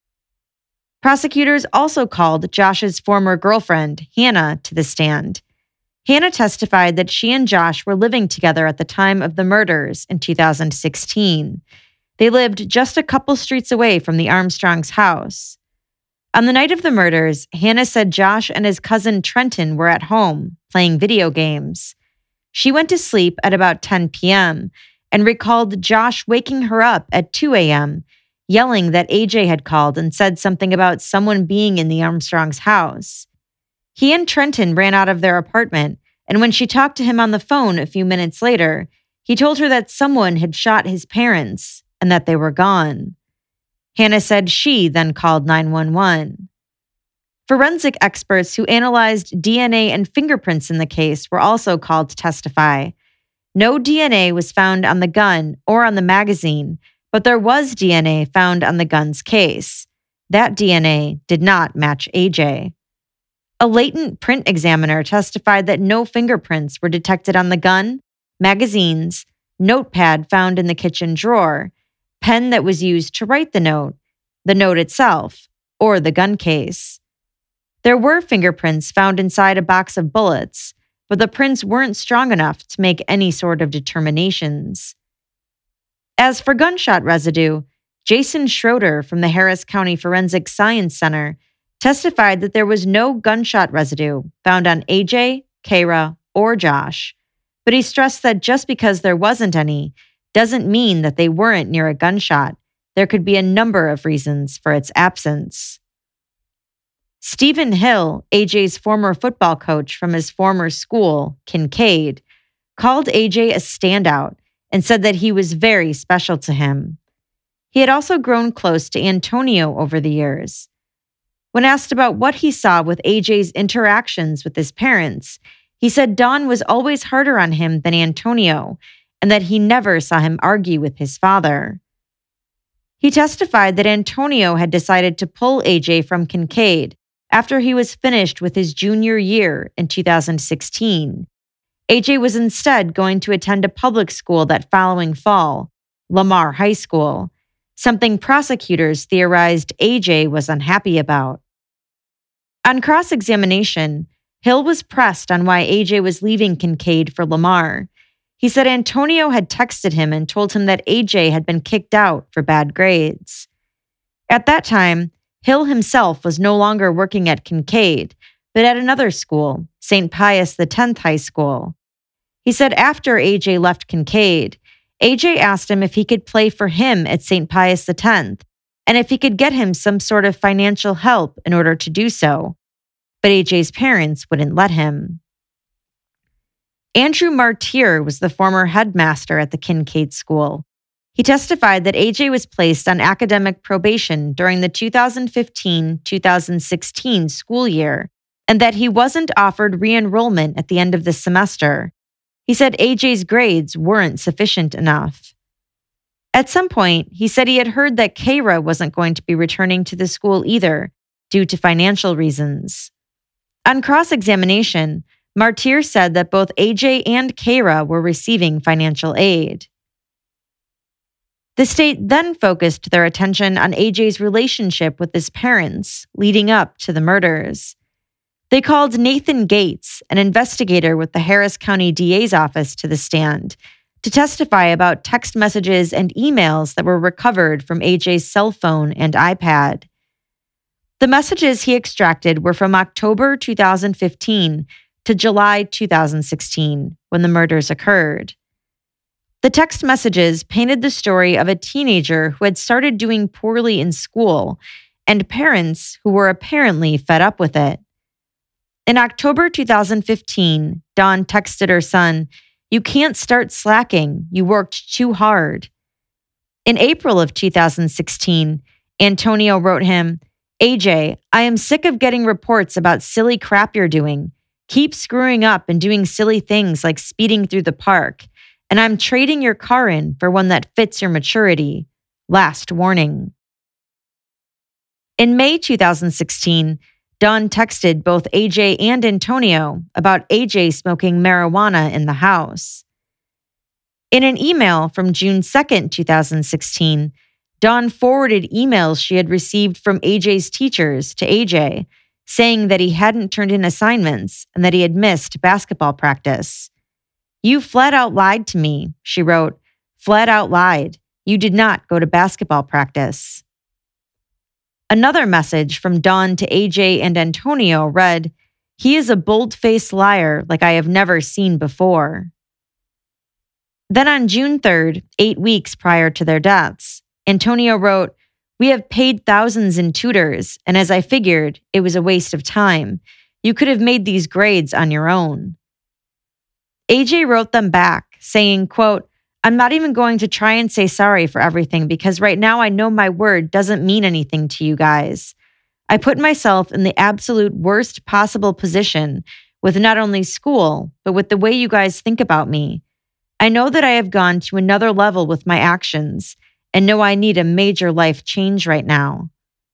Prosecutors also called Josh's former girlfriend, Hannah, to the stand. Hannah testified that she and Josh were living together at the time of the murders in 2016. They lived just a couple streets away from the Armstrongs' house. On the night of the murders, Hannah said Josh and his cousin Trenton were at home, playing video games. She went to sleep at about 10 p.m. and recalled Josh waking her up at 2 a.m., yelling that AJ had called and said something about someone being in the Armstrongs' house. He and Trenton ran out of their apartment, and when she talked to him on the phone a few minutes later, he told her that someone had shot his parents and that they were gone. Hannah said she then called 911. Forensic experts who analyzed DNA and fingerprints in the case were also called to testify. No DNA was found on the gun or on the magazine, but there was DNA found on the gun's case. That DNA did not match AJ. A latent print examiner testified that no fingerprints were detected on the gun, magazines, notepad found in the kitchen drawer, pen that was used to write the note itself, or the gun case. There were fingerprints found inside a box of bullets, but the prints weren't strong enough to make any sort of determinations. As for gunshot residue, Jason Schroeder from the Harris County Forensic Science Center testified that there was no gunshot residue found on AJ, Kara, or Josh, but he stressed that just because there wasn't any doesn't mean that they weren't near a gunshot. There could be a number of reasons for its absence. Stephen Hill, AJ's former football coach from his former school, Kincaid, called AJ a standout and said that he was very special to him. He had also grown close to Antonio over the years. When asked about what he saw with AJ's interactions with his parents, he said Don was always harder on him than Antonio, and that he never saw him argue with his father. He testified that Antonio had decided to pull AJ from Kincaid after he was finished with his junior year in 2016. AJ was instead going to attend a public school that following fall, Lamar High School, something prosecutors theorized AJ was unhappy about. On cross-examination, Hill was pressed on why AJ was leaving Kincaid for Lamar. He said Antonio had texted him and told him that AJ had been kicked out for bad grades. At that time, Hill himself was no longer working at Kincaid, but at another school, St. Pius X High School. He said after AJ left Kincaid, AJ asked him if he could play for him at St. Pius X and if he could get him some sort of financial help in order to do so. But AJ's parents wouldn't let him. Andrew Martyr was the former headmaster at the Kincaid School. He testified that AJ was placed on academic probation during the 2015-2016 school year and that he wasn't offered re-enrollment at the end of the semester. He said AJ's grades weren't sufficient enough. At some point, he said he had heard that Kara wasn't going to be returning to the school either, due to financial reasons. On cross-examination, Martyr said that both AJ and Kara were receiving financial aid. The state then focused their attention on AJ's relationship with his parents leading up to the murders. They called Nathan Gates, an investigator with the Harris County DA's office, to the stand to testify about text messages and emails that were recovered from AJ's cell phone and iPad. The messages he extracted were from October 2015 to July 2016, when the murders occurred. The text messages painted the story of a teenager who had started doing poorly in school and parents who were apparently fed up with it. In October 2015, Dawn texted her son, "You can't start slacking. You worked too hard." In April of 2016, Antonio wrote him, "AJ, I am sick of getting reports about silly crap you're doing. Keep screwing up and doing silly things like speeding through the park, and I'm trading your car in for one that fits your maturity. Last warning." In May 2016, Dawn texted both AJ and Antonio about AJ smoking marijuana in the house. In an email from June 2nd, 2016, Dawn forwarded emails she had received from AJ's teachers to AJ, saying that he hadn't turned in assignments and that he had missed basketball practice. "You flat out lied to me," she wrote. "Flat out lied. You did not go to basketball practice." Another message from Dawn to AJ and Antonio read, "He is a bold-faced liar like I have never seen before." Then on June 3rd, 8 weeks prior to their deaths, Antonio wrote, "We have paid thousands in tutors, and as I figured, it was a waste of time. You could have made these grades on your own." AJ wrote them back, saying, quote, "I'm not even going to try and say sorry for everything because right now I know my word doesn't mean anything to you guys. I put myself in the absolute worst possible position with not only school, but with the way you guys think about me. I know that I have gone to another level with my actions and know I need a major life change right now."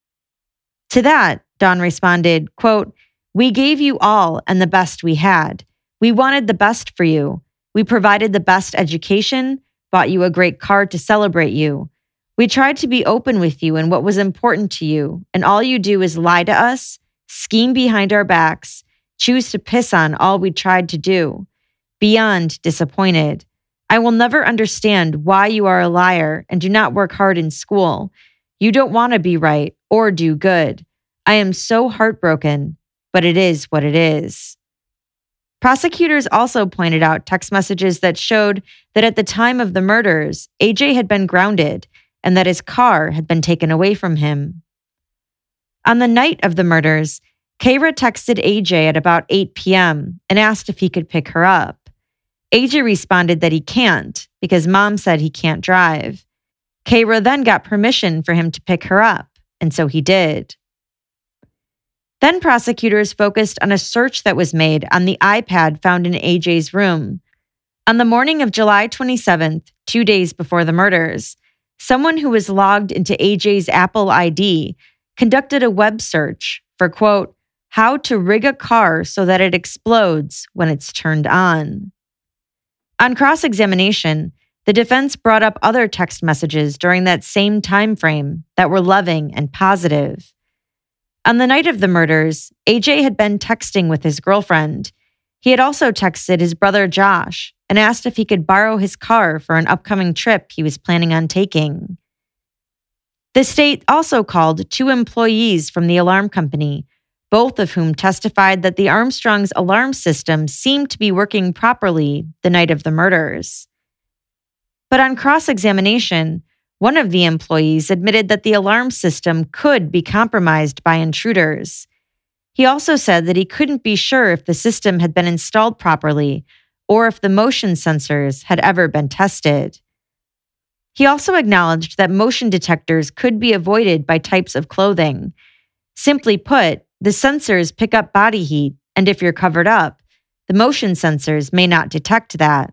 To that, Dawn responded, quote, "We gave you all and the best we had. We wanted the best for you. We provided the best education, bought you a great car to celebrate you. We tried to be open with you and what was important to you, and all you do is lie to us, scheme behind our backs, choose to piss on all we tried to do. Beyond disappointed. I will never understand why you are a liar and do not work hard in school. You don't want to be right or do good. I am so heartbroken, but it is what it is." Prosecutors also pointed out text messages that showed that at the time of the murders, AJ had been grounded and that his car had been taken away from him. On the night of the murders, Kara texted AJ at about 8 p.m. and asked if he could pick her up. AJ responded that he can't because mom said he can't drive. Kara then got permission for him to pick her up, and so he did. Then prosecutors focused on a search that was made on the iPad found in AJ's room. On the morning of July 27th, 2 days before the murders, someone who was logged into AJ's Apple ID conducted a web search for, quote, how to rig a car so that it explodes when it's turned on. On cross-examination, the defense brought up other text messages during that same time frame that were loving and positive. On the night of the murders, AJ had been texting with his girlfriend. He had also texted his brother Josh and asked if he could borrow his car for an upcoming trip he was planning on taking. The state also called 2 employees from the alarm company, both of whom testified that the Armstrongs' alarm system seemed to be working properly the night of the murders. But on cross-examination, one of the employees admitted that the alarm system could be compromised by intruders. He also said that he couldn't be sure if the system had been installed properly or if the motion sensors had ever been tested. He also acknowledged that motion detectors could be avoided by types of clothing. Simply put, the sensors pick up body heat, and if you're covered up, the motion sensors may not detect that.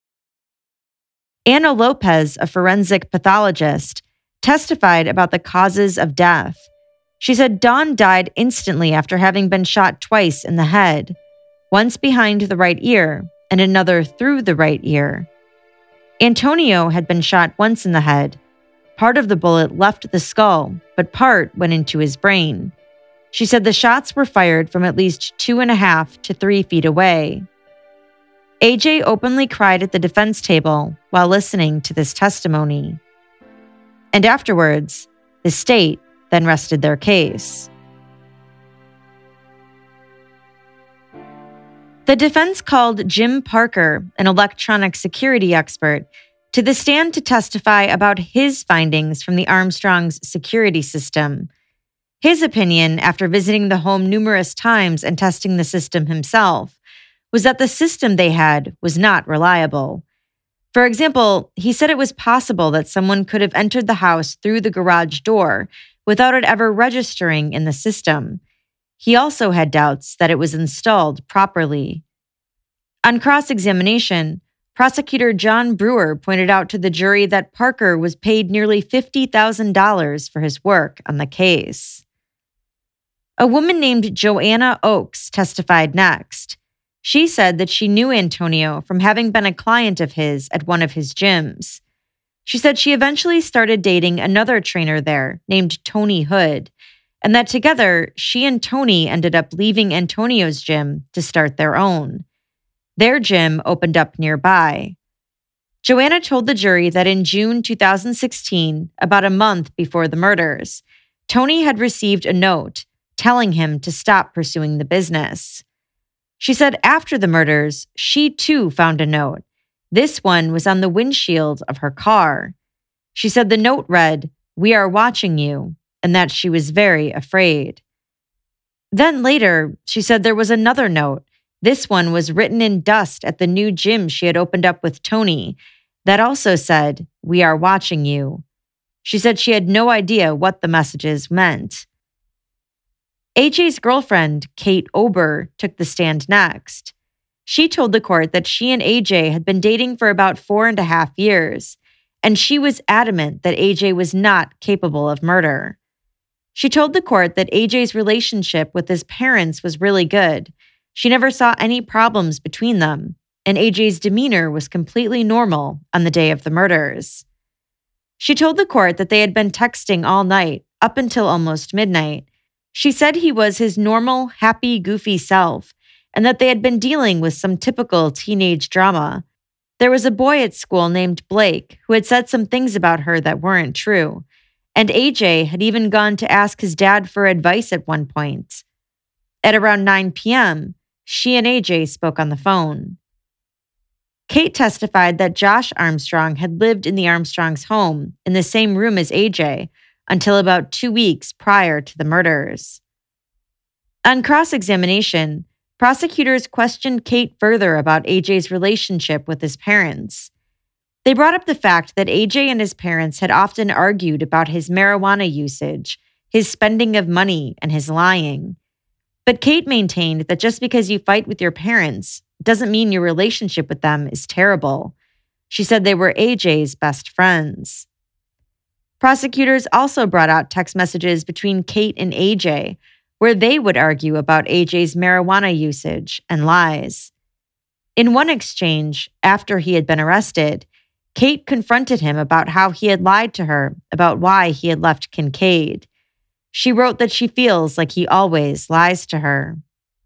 Anna Lopez, a forensic pathologist, testified about the causes of death. She said Dawn died instantly after having been shot twice in the head, once behind the right ear and another through the right ear. Antonio had been shot once in the head. Part of the bullet left the skull, but part went into his brain. She said the shots were fired from at least 2.5 to 3 feet away. AJ openly cried at the defense table while listening to this testimony. And afterwards, the state then rested their case. The defense called Jim Parker, an electronic security expert, to the stand to testify about his findings from the Armstrongs' security system. His opinion, after visiting the home numerous times and testing the system himself, was that the system they had was not reliable. For example, he said it was possible that someone could have entered the house through the garage door without it ever registering in the system. He also had doubts that it was installed properly. On cross-examination, prosecutor John Brewer pointed out to the jury that Parker was paid nearly $50,000 for his work on the case. A woman named Joanna Oakes testified next. She said that she knew Antonio from having been a client of his at one of his gyms. She said she eventually started dating another trainer there named Tony Hood, and that together she and Tony ended up leaving Antonio's gym to start their own. Their gym opened up nearby. Joanna told the jury that in June 2016, about a month before the murders, Tony had received a note telling him to stop pursuing the business. She said after the murders, she too found a note. This one was on the windshield of her car. She said the note read, "We are watching you," and that she was very afraid. Then later, she said there was another note. This one was written in dust at the new gym she had opened up with Tony that also said, "We are watching you." She said she had no idea what the messages meant. AJ's girlfriend, Kate Ober, took the stand next. She told the court that she and AJ had been dating for about 4.5 years, and she was adamant that AJ was not capable of murder. She told the court that AJ's relationship with his parents was really good. She never saw any problems between them, and AJ's demeanor was completely normal on the day of the murders. She told the court that they had been texting all night, up until almost midnight. She said he was his normal, happy, goofy self, and that they had been dealing with some typical teenage drama. There was a boy at school named Blake who had said some things about her that weren't true, and AJ had even gone to ask his dad for advice at one point. At around 9 p.m., she and AJ spoke on the phone. Kate testified that Josh Armstrong had lived in the Armstrongs' home in the same room as AJ until about 2 weeks prior to the murders. On cross-examination, prosecutors questioned Kate further about AJ's relationship with his parents. They brought up the fact that AJ and his parents had often argued about his marijuana usage, his spending of money, and his lying. But Kate maintained that just because you fight with your parents doesn't mean your relationship with them is terrible. She said they were AJ's best friends. Prosecutors also brought out text messages between Kate and AJ, where they would argue about AJ's marijuana usage and lies. In one exchange, after he had been arrested, Kate confronted him about how he had lied to her about why he had left Kincaid. She wrote that she feels like he always lies to her.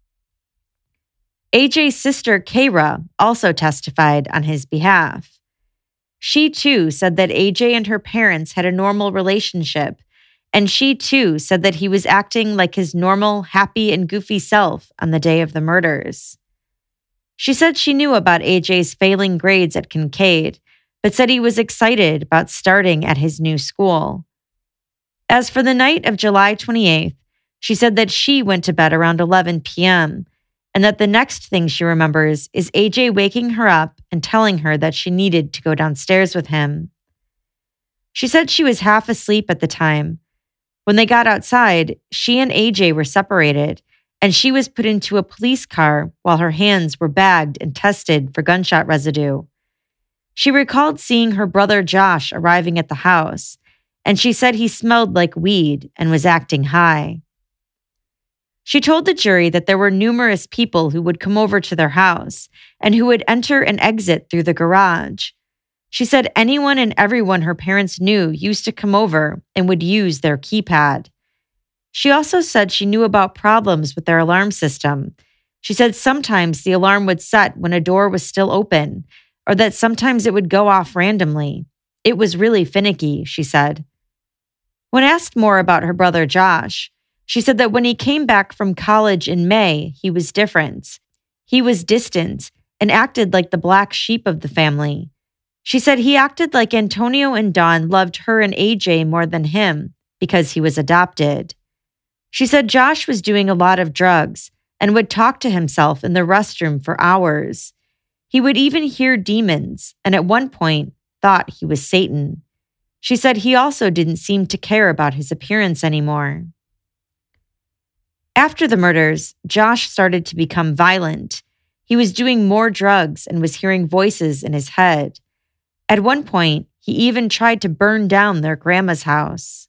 AJ's sister, Kara, also testified on his behalf. She too said that AJ and her parents had a normal relationship, and she too said that he was acting like his normal, happy, and goofy self on the day of the murders. She said she knew about AJ's failing grades at Kincaid, but said he was excited about starting at his new school. As for the night of July 28th, she said that she went to bed around 11 p.m., and that the next thing she remembers is AJ waking her up and telling her that she needed to go downstairs with him. She said she was half asleep at the time. When they got outside, she and AJ were separated, and she was put into a police car while her hands were bagged and tested for gunshot residue. She recalled seeing her brother Josh arriving at the house, and she said he smelled like weed and was acting high. She told the jury that there were numerous people who would come over to their house and who would enter and exit through the garage. She said anyone and everyone her parents knew used to come over and would use their keypad. She also said she knew about problems with their alarm system. She said sometimes the alarm would set when a door was still open, or that sometimes it would go off randomly. It was really finicky, she said. When asked more about her brother Josh, she said that when he came back from college in May, he was different. He was distant and acted like the black sheep of the family. She said he acted like Antonio and Dawn loved her and AJ more than him because he was adopted. She said Josh was doing a lot of drugs and would talk to himself in the restroom for hours. He would even hear demons and at one point thought he was Satan. She said he also didn't seem to care about his appearance anymore. After the murders, Josh started to become violent. He was doing more drugs and was hearing voices in his head. At one point, he even tried to burn down their grandma's house.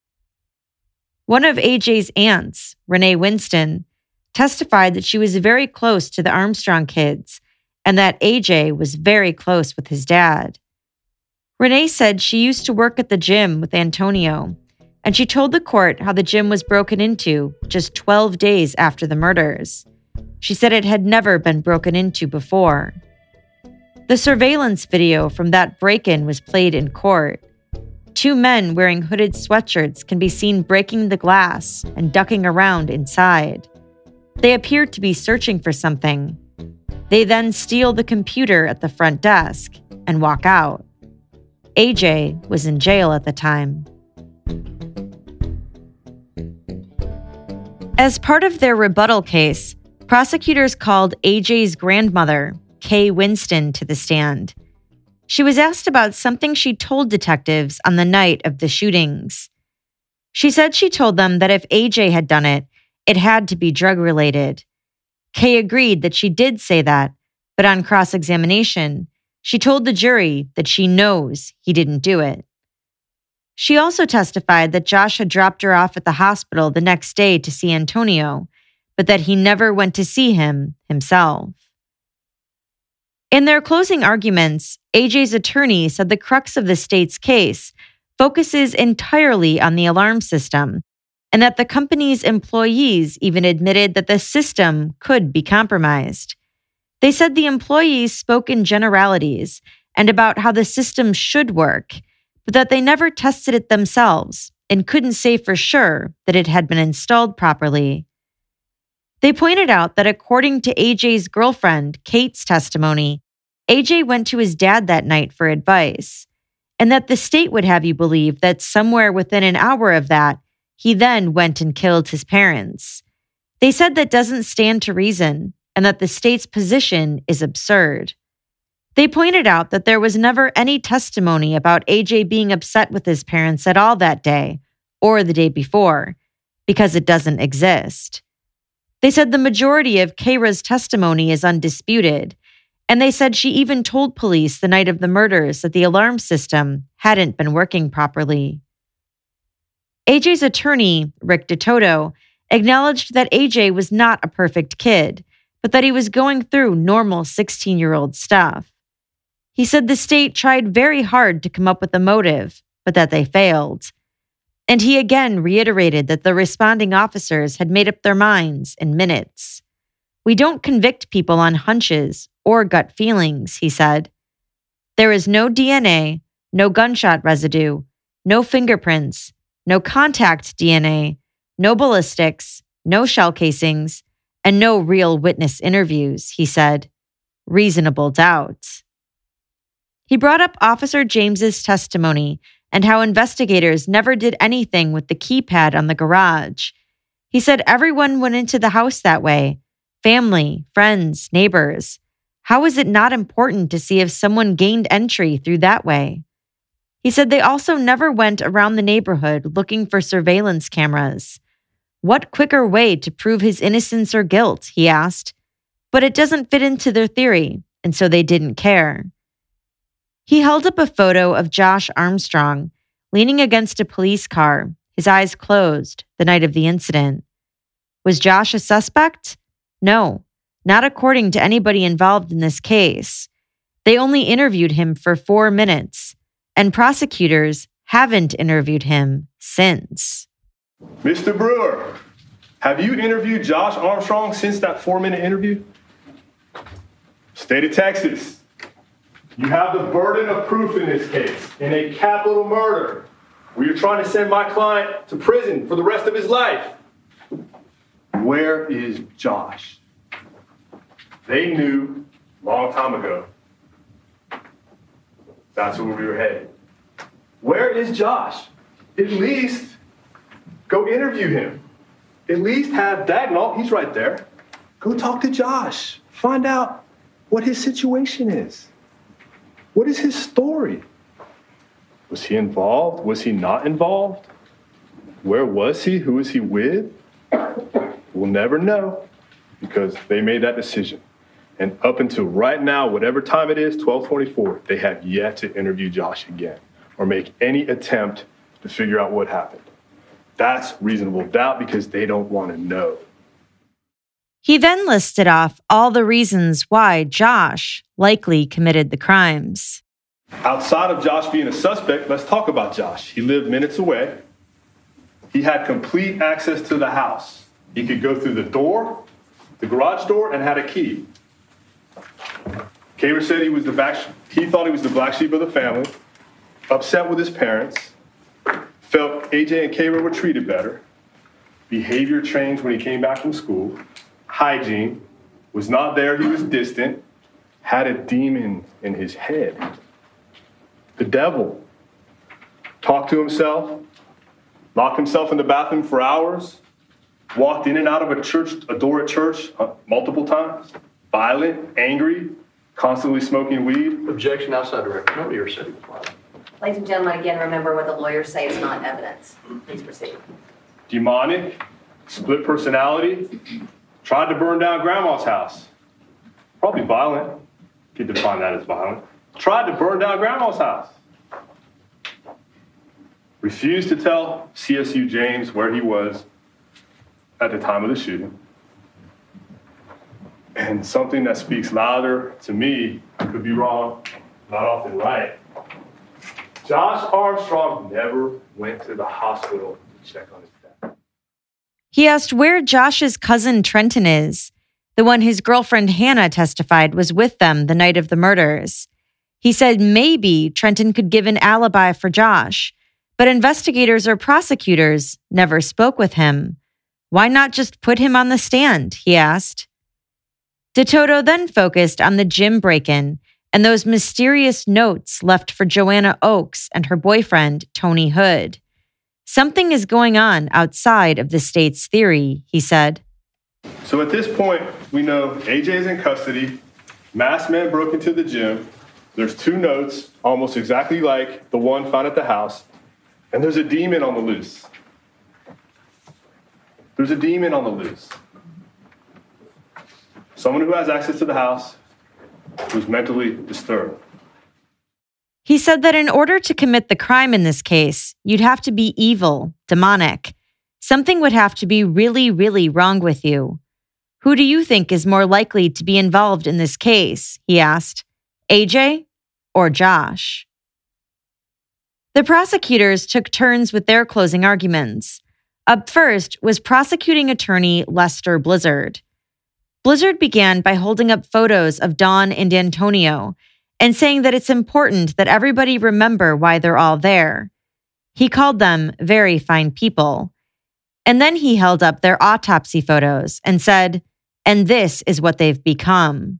One of AJ's aunts, Renee Winston, testified that she was very close to the Armstrong kids and that AJ was very close with his dad. Renee said she used to work at the gym with Antonio, and she told the court how the gym was broken into just 12 days after the murders. She said it had never been broken into before. The surveillance video from that break-in was played in court. Two men wearing hooded sweatshirts can be seen breaking the glass and ducking around inside. They appear to be searching for something. They then steal the computer at the front desk and walk out. AJ was in jail at the time. As part of their rebuttal case, prosecutors called AJ's grandmother, Kay Winston, to the stand. She was asked about something she told detectives on the night of the shootings. She said she told them that if AJ had done it, it had to be drug-related. Kay agreed that she did say that, but on cross-examination, she told the jury that she knows he didn't do it. She also testified that Josh had dropped her off at the hospital the next day to see Antonio, but that he never went to see him himself. In their closing arguments, AJ's attorney said the crux of the state's case focuses entirely on the alarm system, and that the company's employees even admitted that the system could be compromised. They said the employees spoke in generalities and about how the system should work, but that they never tested it themselves and couldn't say for sure that it had been installed properly. They pointed out that according to AJ's girlfriend, Kate's testimony, AJ went to his dad that night for advice, and that the state would have you believe that somewhere within an hour of that, he then went and killed his parents. They said that doesn't stand to reason, and that the state's position is absurd. They pointed out that there was never any testimony about AJ being upset with his parents at all that day, or the day before, because it doesn't exist. They said the majority of Kayra's testimony is undisputed, and they said she even told police the night of the murders that the alarm system hadn't been working properly. AJ's attorney, Rick DeToto, acknowledged that AJ was not a perfect kid, but that he was going through normal 16-year-old stuff. He said the state tried very hard to come up with a motive, but that they failed. And he again reiterated that the responding officers had made up their minds in minutes. "We don't convict people on hunches or gut feelings," he said. "There is no DNA, no gunshot residue, no fingerprints, no contact DNA, no ballistics, no shell casings, and no real witness interviews," he said. "Reasonable doubt." He brought up Officer James's testimony and how investigators never did anything with the keypad on the garage. He said everyone went into the house that way. Family, friends, neighbors. How is it not important to see if someone gained entry through that way? He said they also never went around the neighborhood looking for surveillance cameras. What quicker way to prove his innocence or guilt, he asked. But it doesn't fit into their theory, and so they didn't care. He held up a photo of Josh Armstrong leaning against a police car, his eyes closed, the night of the incident. Was Josh a suspect? No, not according to anybody involved in this case. They only interviewed him for 4 minutes, and prosecutors haven't interviewed him since. Mr. Brewer, have you interviewed Josh Armstrong since that 4-minute interview? State of Texas. You have the burden of proof in this case, in a capital murder, where you're trying to send my client to prison for the rest of his life. Where is Josh? They knew a long time ago that's where we were headed. Where is Josh? At least go interview him. At least have Dagnall, he's right there. Go talk to Josh. Find out what his situation is. What is his story? Was he involved? Was he not involved? Where was he? Who was he with? We'll never know because they made that decision. And up until right now, whatever time it is, 12:24, they have yet to interview Josh again or make any attempt to figure out what happened. That's reasonable doubt because they don't want to know. He then listed off all the reasons why Josh likely committed the crimes. Outside of Josh being a suspect, let's talk about Josh. He lived minutes away. He had complete access to the house. He could go through the door, the garage door, and had a key. Kaver said he thought he was the black sheep of the family, upset with his parents, felt AJ and Kaver were treated better, behavior changed when he came back from school, hygiene, was not there, he was distant, had a demon in his head. The devil talked to himself, locked himself in the bathroom for hours, walked in and out of a door at church multiple times, violent, angry, constantly smoking weed. Objection outside the record. Nobody ever said he was violent. Ladies and gentlemen, again, remember what the lawyers say is not evidence. Please proceed. Demonic, split personality, tried to burn down grandma's house. Probably violent. Could define that as violent. Tried to burn down grandma's house. Refused to tell CSU James where he was at the time of the shooting. And something that speaks louder to me, I could be wrong, not often right. Josh Armstrong never went to the hospital to check on his dad. He asked where Josh's cousin Trenton is, the one his girlfriend Hannah testified was with them the night of the murders. He said maybe Trenton could give an alibi for Josh, but investigators or prosecutors never spoke with him. Why not just put him on the stand, he asked. DeToto then focused on the gym break-in and those mysterious notes left for Joanna Oakes and her boyfriend, Tony Hood. Something is going on outside of the state's theory, he said. So at this point, we know AJ's in custody, masked man broke into the gym, there's 2 notes, almost exactly like the one found at the house, and there's a demon on the loose. There's a demon on the loose. Someone who has access to the house who's mentally disturbed. He said that in order to commit the crime in this case, you'd have to be evil, demonic. Something would have to be really, really wrong with you. Who do you think is more likely to be involved in this case? He asked. AJ or Josh? The prosecutors took turns with their closing arguments. Up first was prosecuting attorney Lester Blizzard. Blizzard began by holding up photos of Dawn and Antonio and saying that it's important that everybody remember why they're all there. He called them very fine people. And then he held up their autopsy photos and said, and this is what they've become.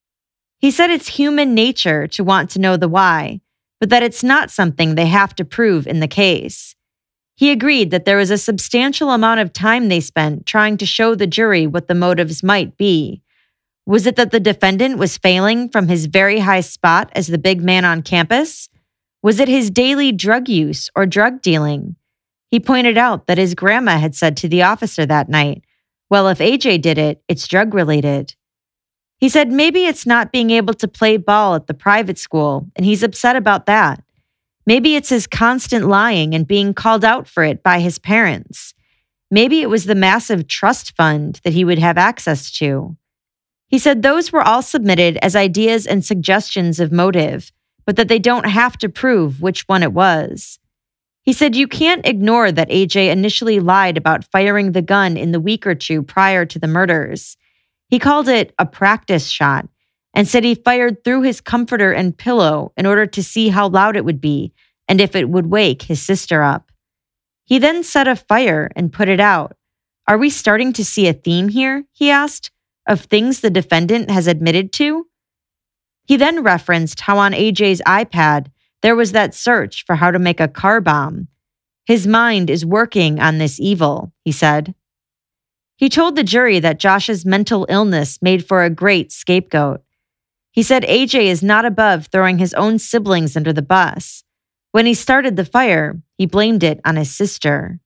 He said it's human nature to want to know the why, but that it's not something they have to prove in the case. He agreed that there was a substantial amount of time they spent trying to show the jury what the motives might be. Was it that the defendant was failing from his very high spot as the big man on campus? Was it his daily drug use or drug dealing? He pointed out that his grandma had said to the officer that night, well, if AJ did it, it's drug-related. He said maybe it's not being able to play ball at the private school, and he's upset about that. Maybe it's his constant lying and being called out for it by his parents. Maybe it was the massive trust fund that he would have access to. He said those were all submitted as ideas and suggestions of motive, but that they don't have to prove which one it was. He said you can't ignore that AJ initially lied about firing the gun in the week or two prior to the murders. He called it a practice shot and said he fired through his comforter and pillow in order to see how loud it would be and if it would wake his sister up. He then set a fire and put it out. Are we starting to see a theme here, he asked, of things the defendant has admitted to? He then referenced how on AJ's iPad there was that search for how to make a car bomb. His mind is working on this evil, he said. He told the jury that Josh's mental illness made for a great scapegoat. He said AJ is not above throwing his own siblings under the bus. When he started the fire, he blamed it on his sister.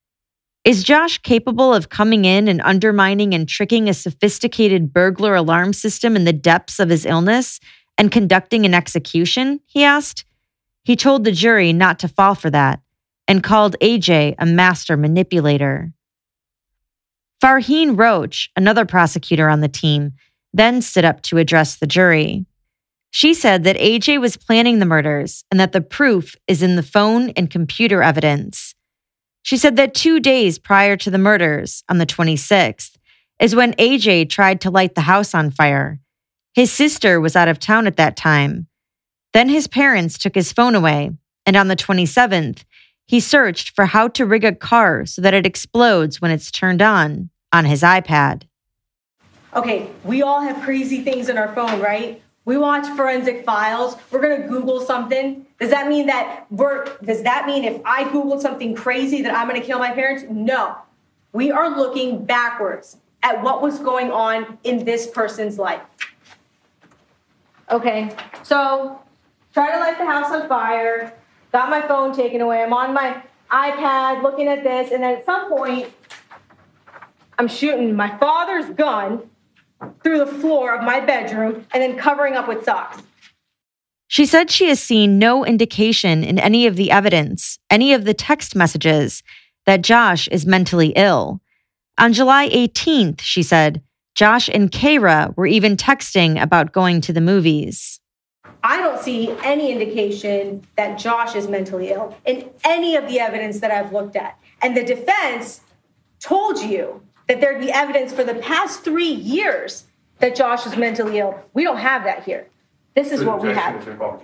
Is Josh capable of coming in and undermining and tricking a sophisticated burglar alarm system in the depths of his illness and conducting an execution? He asked. He told the jury not to fall for that and called AJ a master manipulator. Farheen Roach, another prosecutor on the team, then stood up to address the jury. She said that AJ was planning the murders and that the proof is in the phone and computer evidence. She said that 2 days prior to the murders, on the 26th, is when AJ tried to light the house on fire. His sister was out of town at that time. Then his parents took his phone away, and on the 27th, he searched for how to rig a car so that it explodes when it's turned on his iPad. Okay, we all have crazy things in our phone, right? We watch Forensic Files. We're going to Google something. Does that mean if I Googled something crazy that I'm going to kill my parents? No. We are looking backwards at what was going on in this person's life. Okay, so try to light the house on fire, got my phone taken away, I'm on my iPad looking at this, and then at some point, I'm shooting my father's gun through the floor of my bedroom and then covering up with socks. She said she has seen no indication in any of the evidence, any of the text messages, that Josh is mentally ill. On July 18th, she said, Josh and Kara were even texting about going to the movies. I don't see any indication that Josh is mentally ill in any of the evidence that I've looked at. And the defense told you that there'd be evidence for the past 3 years that Josh is mentally ill. We don't have that here. This is what we have.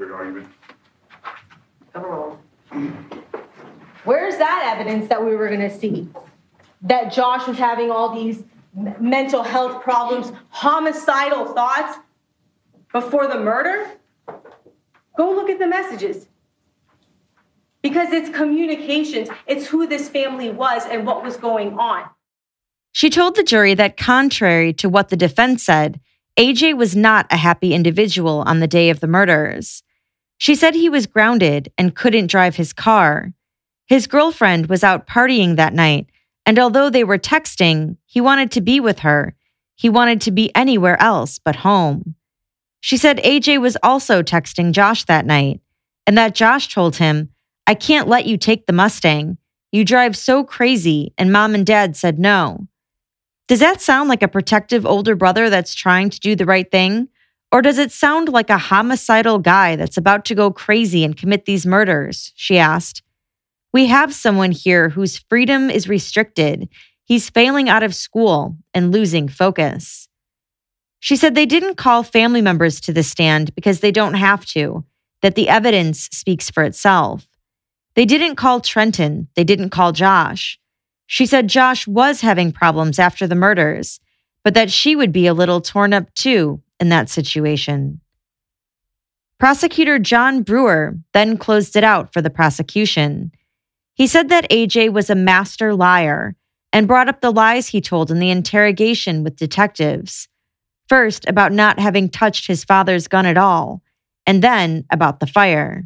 Where's that evidence that we were going to see? That Josh was having all these mental health problems, homicidal thoughts before the murder? Go look at the messages. Because it's communications. It's who this family was and what was going on. She told the jury that contrary to what the defense said, AJ was not a happy individual on the day of the murders. She said he was grounded and couldn't drive his car. His girlfriend was out partying that night, and although they were texting, he wanted to be with her. He wanted to be anywhere else but home. She said AJ was also texting Josh that night, and that Josh told him, "I can't let you take the Mustang. You drive so crazy," and Mom and Dad said no. Does that sound like a protective older brother that's trying to do the right thing? Or does it sound like a homicidal guy that's about to go crazy and commit these murders? She asked. We have someone here whose freedom is restricted. He's failing out of school and losing focus. She said they didn't call family members to the stand because they don't have to, that the evidence speaks for itself. They didn't call Trenton. They didn't call Josh. She said Josh was having problems after the murders, but that she would be a little torn up too in that situation. Prosecutor John Brewer then closed it out for the prosecution. He said that AJ was a master liar and brought up the lies he told in the interrogation with detectives. First, about not having touched his father's gun at all, and then about the fire.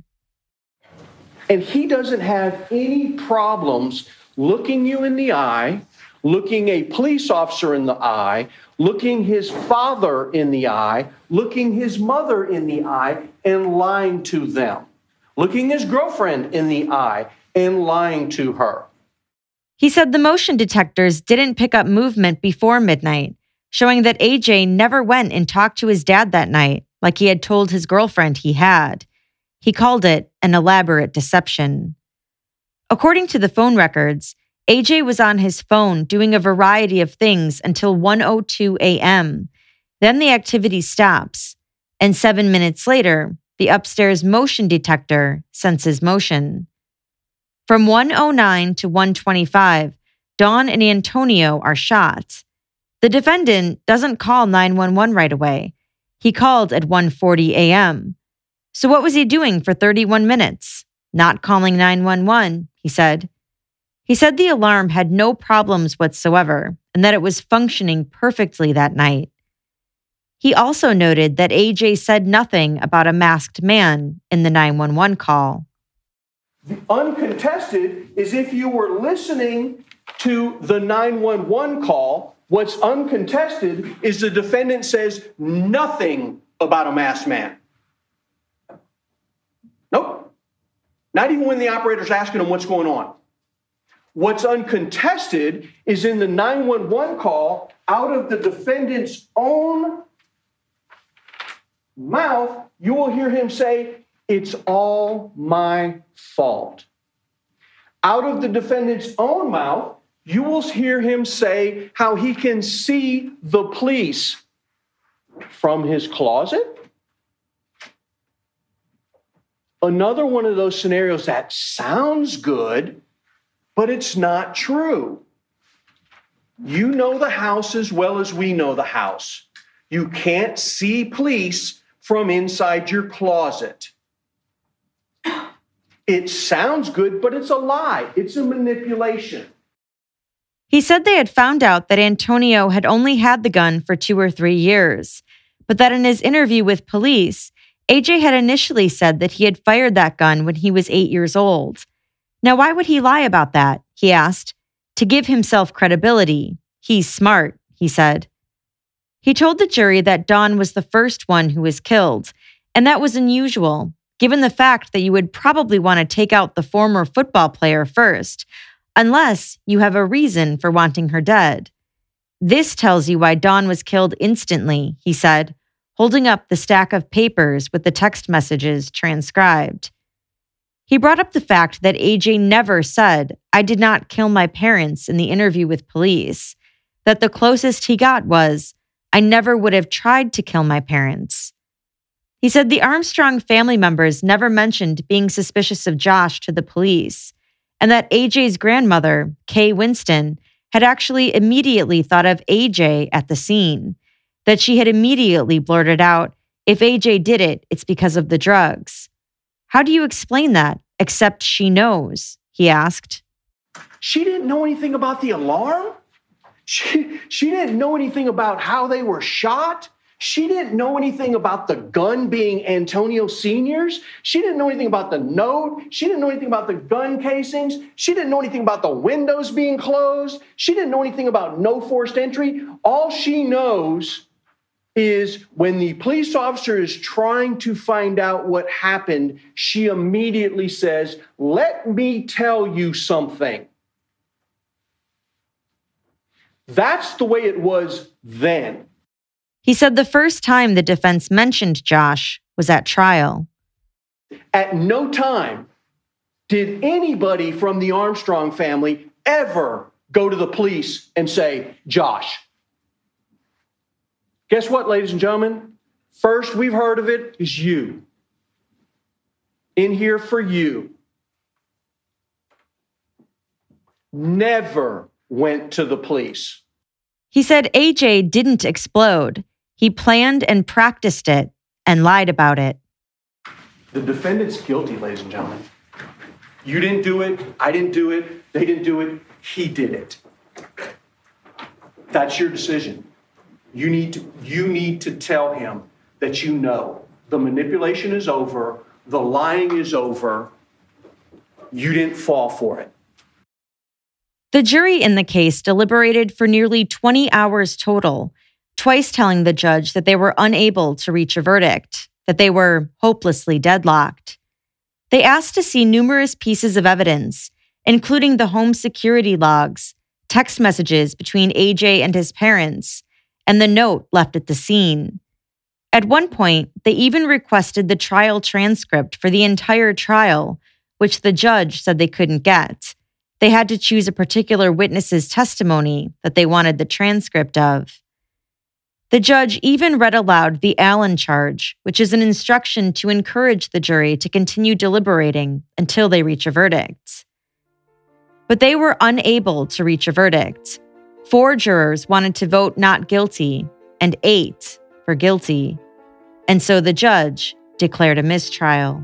And he doesn't have any problems looking you in the eye, looking a police officer in the eye, looking his father in the eye, looking his mother in the eye, and lying to them. Looking his girlfriend in the eye and lying to her. He said the motion detectors didn't pick up movement before midnight, showing that AJ never went and talked to his dad that night, like he had told his girlfriend he had. He called it an elaborate deception. According to the phone records, AJ was on his phone doing a variety of things until 1:02 a.m. Then the activity stops, and 7 minutes later, the upstairs motion detector senses motion. From 1:09 to 1:25, Dawn and Antonio are shot. The defendant doesn't call 911 right away. He called at 1:40 a.m. So what was he doing for 31 minutes? Not calling 911, he said. He said the alarm had no problems whatsoever and that it was functioning perfectly that night. He also noted that AJ said nothing about a masked man in the 911 call. The uncontested is if you were listening to the 911 call, what's uncontested is the defendant says nothing about a masked man. Nope. Not even when the operator's asking him what's going on. What's uncontested is in the 911 call, out of the defendant's own mouth, you will hear him say, "It's all my fault." Out of the defendant's own mouth, you will hear him say how he can see the police from his closet. Another one of those scenarios that sounds good, but it's not true. You know the house as well as we know the house. You can't see police from inside your closet. It sounds good, but it's a lie. It's a manipulation. He said they had found out that Antonio had only had the gun for 2 or 3 years, but that in his interview with police, AJ had initially said that he had fired that gun when he was 8 years old. Now, why would he lie about that? He asked. To give himself credibility. He's smart, he said. He told the jury that Dawn was the first one who was killed, and that was unusual, given the fact that you would probably want to take out the former football player first, unless you have a reason for wanting her dead. This tells you why Dawn was killed instantly, he said, holding up the stack of papers with the text messages transcribed. He brought up the fact that AJ never said, "I did not kill my parents" in the interview with police, that the closest he got was, "I never would have tried to kill my parents." He said the Armstrong family members never mentioned being suspicious of Josh to the police, and that AJ's grandmother, Kay Winston, had actually immediately thought of AJ at the scene, that she had immediately blurted out, "If AJ did it, it's because of the drugs." How do you explain that, except she knows? He asked. She didn't know anything about the alarm. She didn't know anything about how they were shot. She didn't know anything about the gun being Antonio Sr.'s. She didn't know anything about the note. She didn't know anything about the gun casings. She didn't know anything about the windows being closed. She didn't know anything about no forced entry. All she knows is when the police officer is trying to find out what happened, she immediately says, "Let me tell you something." That's the way it was then. He said the first time the defense mentioned Josh was at trial. At no time did anybody from the Armstrong family ever go to the police and say, "Josh." Guess what, ladies and gentlemen? First we've heard of it is you. In here for you. Never went to the police. He said AJ didn't explode. He planned and practiced it and lied about it. The defendant's guilty, ladies and gentlemen. You didn't do it. I didn't do it. They didn't do it. He did it. That's your decision. You need to tell him that you know the manipulation is over, the lying is over. You didn't fall for it. The jury in the case deliberated for nearly 20 hours total, twice telling the judge that they were unable to reach a verdict, that they were hopelessly deadlocked. They asked to see numerous pieces of evidence, including the home security logs, text messages between AJ and his parents, and the note left at the scene. At one point, they even requested the trial transcript for the entire trial, which the judge said they couldn't get. They had to choose a particular witness's testimony that they wanted the transcript of. The judge even read aloud the Allen charge, which is an instruction to encourage the jury to continue deliberating until they reach a verdict. But they were unable to reach a verdict. 4 jurors wanted to vote not guilty, and 8 for guilty. And so the judge declared a mistrial.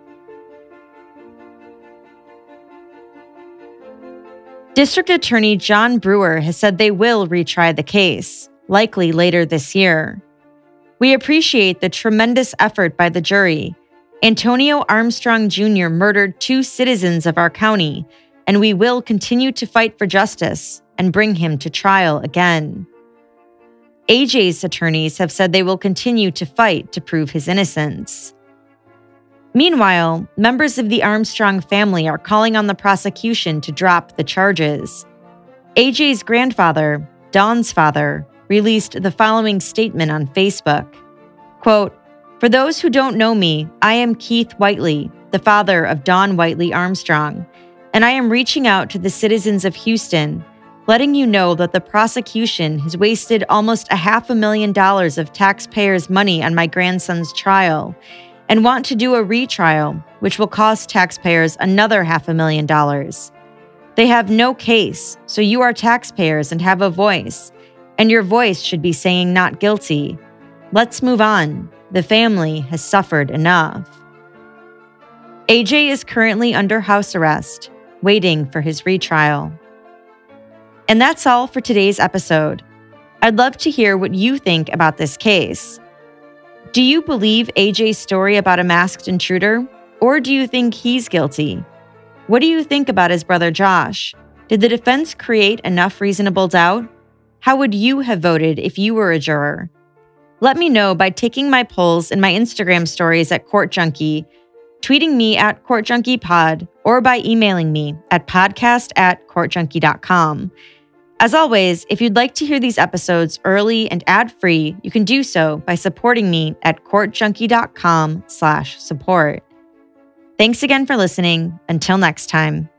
District Attorney John Brewer has said they will retry the case, likely later this year. We appreciate the tremendous effort by the jury. Antonio Armstrong Jr. murdered 2 citizens of our county, and we will continue to fight for justice and bring him to trial again. AJ's attorneys have said they will continue to fight to prove his innocence. Meanwhile, members of the Armstrong family are calling on the prosecution to drop the charges. AJ's grandfather, Dawn's father, released the following statement on Facebook. Quote, "For those who don't know me, I am Keith Whiteley, the father of Dawn Whiteley Armstrong, and I am reaching out to the citizens of Houston, letting you know that the prosecution has wasted almost $500,000 of taxpayers' money on my grandson's trial and want to do a retrial, which will cost taxpayers another $500,000. They have no case, so you are taxpayers and have a voice, and your voice should be saying not guilty. Let's move on. The family has suffered enough." AJ is currently under house arrest, waiting for his retrial. And that's all for today's episode. I'd love to hear what you think about this case. Do you believe AJ's story about a masked intruder, or do you think he's guilty? What do you think about his brother Josh? Did the defense create enough reasonable doubt? How would you have voted if you were a juror? Let me know by taking my polls in my Instagram stories at Court Junkie, tweeting me at CourtJunkiePod, or by emailing me at podcast@courtjunkie.com. As always, if you'd like to hear these episodes early and ad-free, you can do so by supporting me at courtjunkie.com/support. Thanks again for listening. Until next time.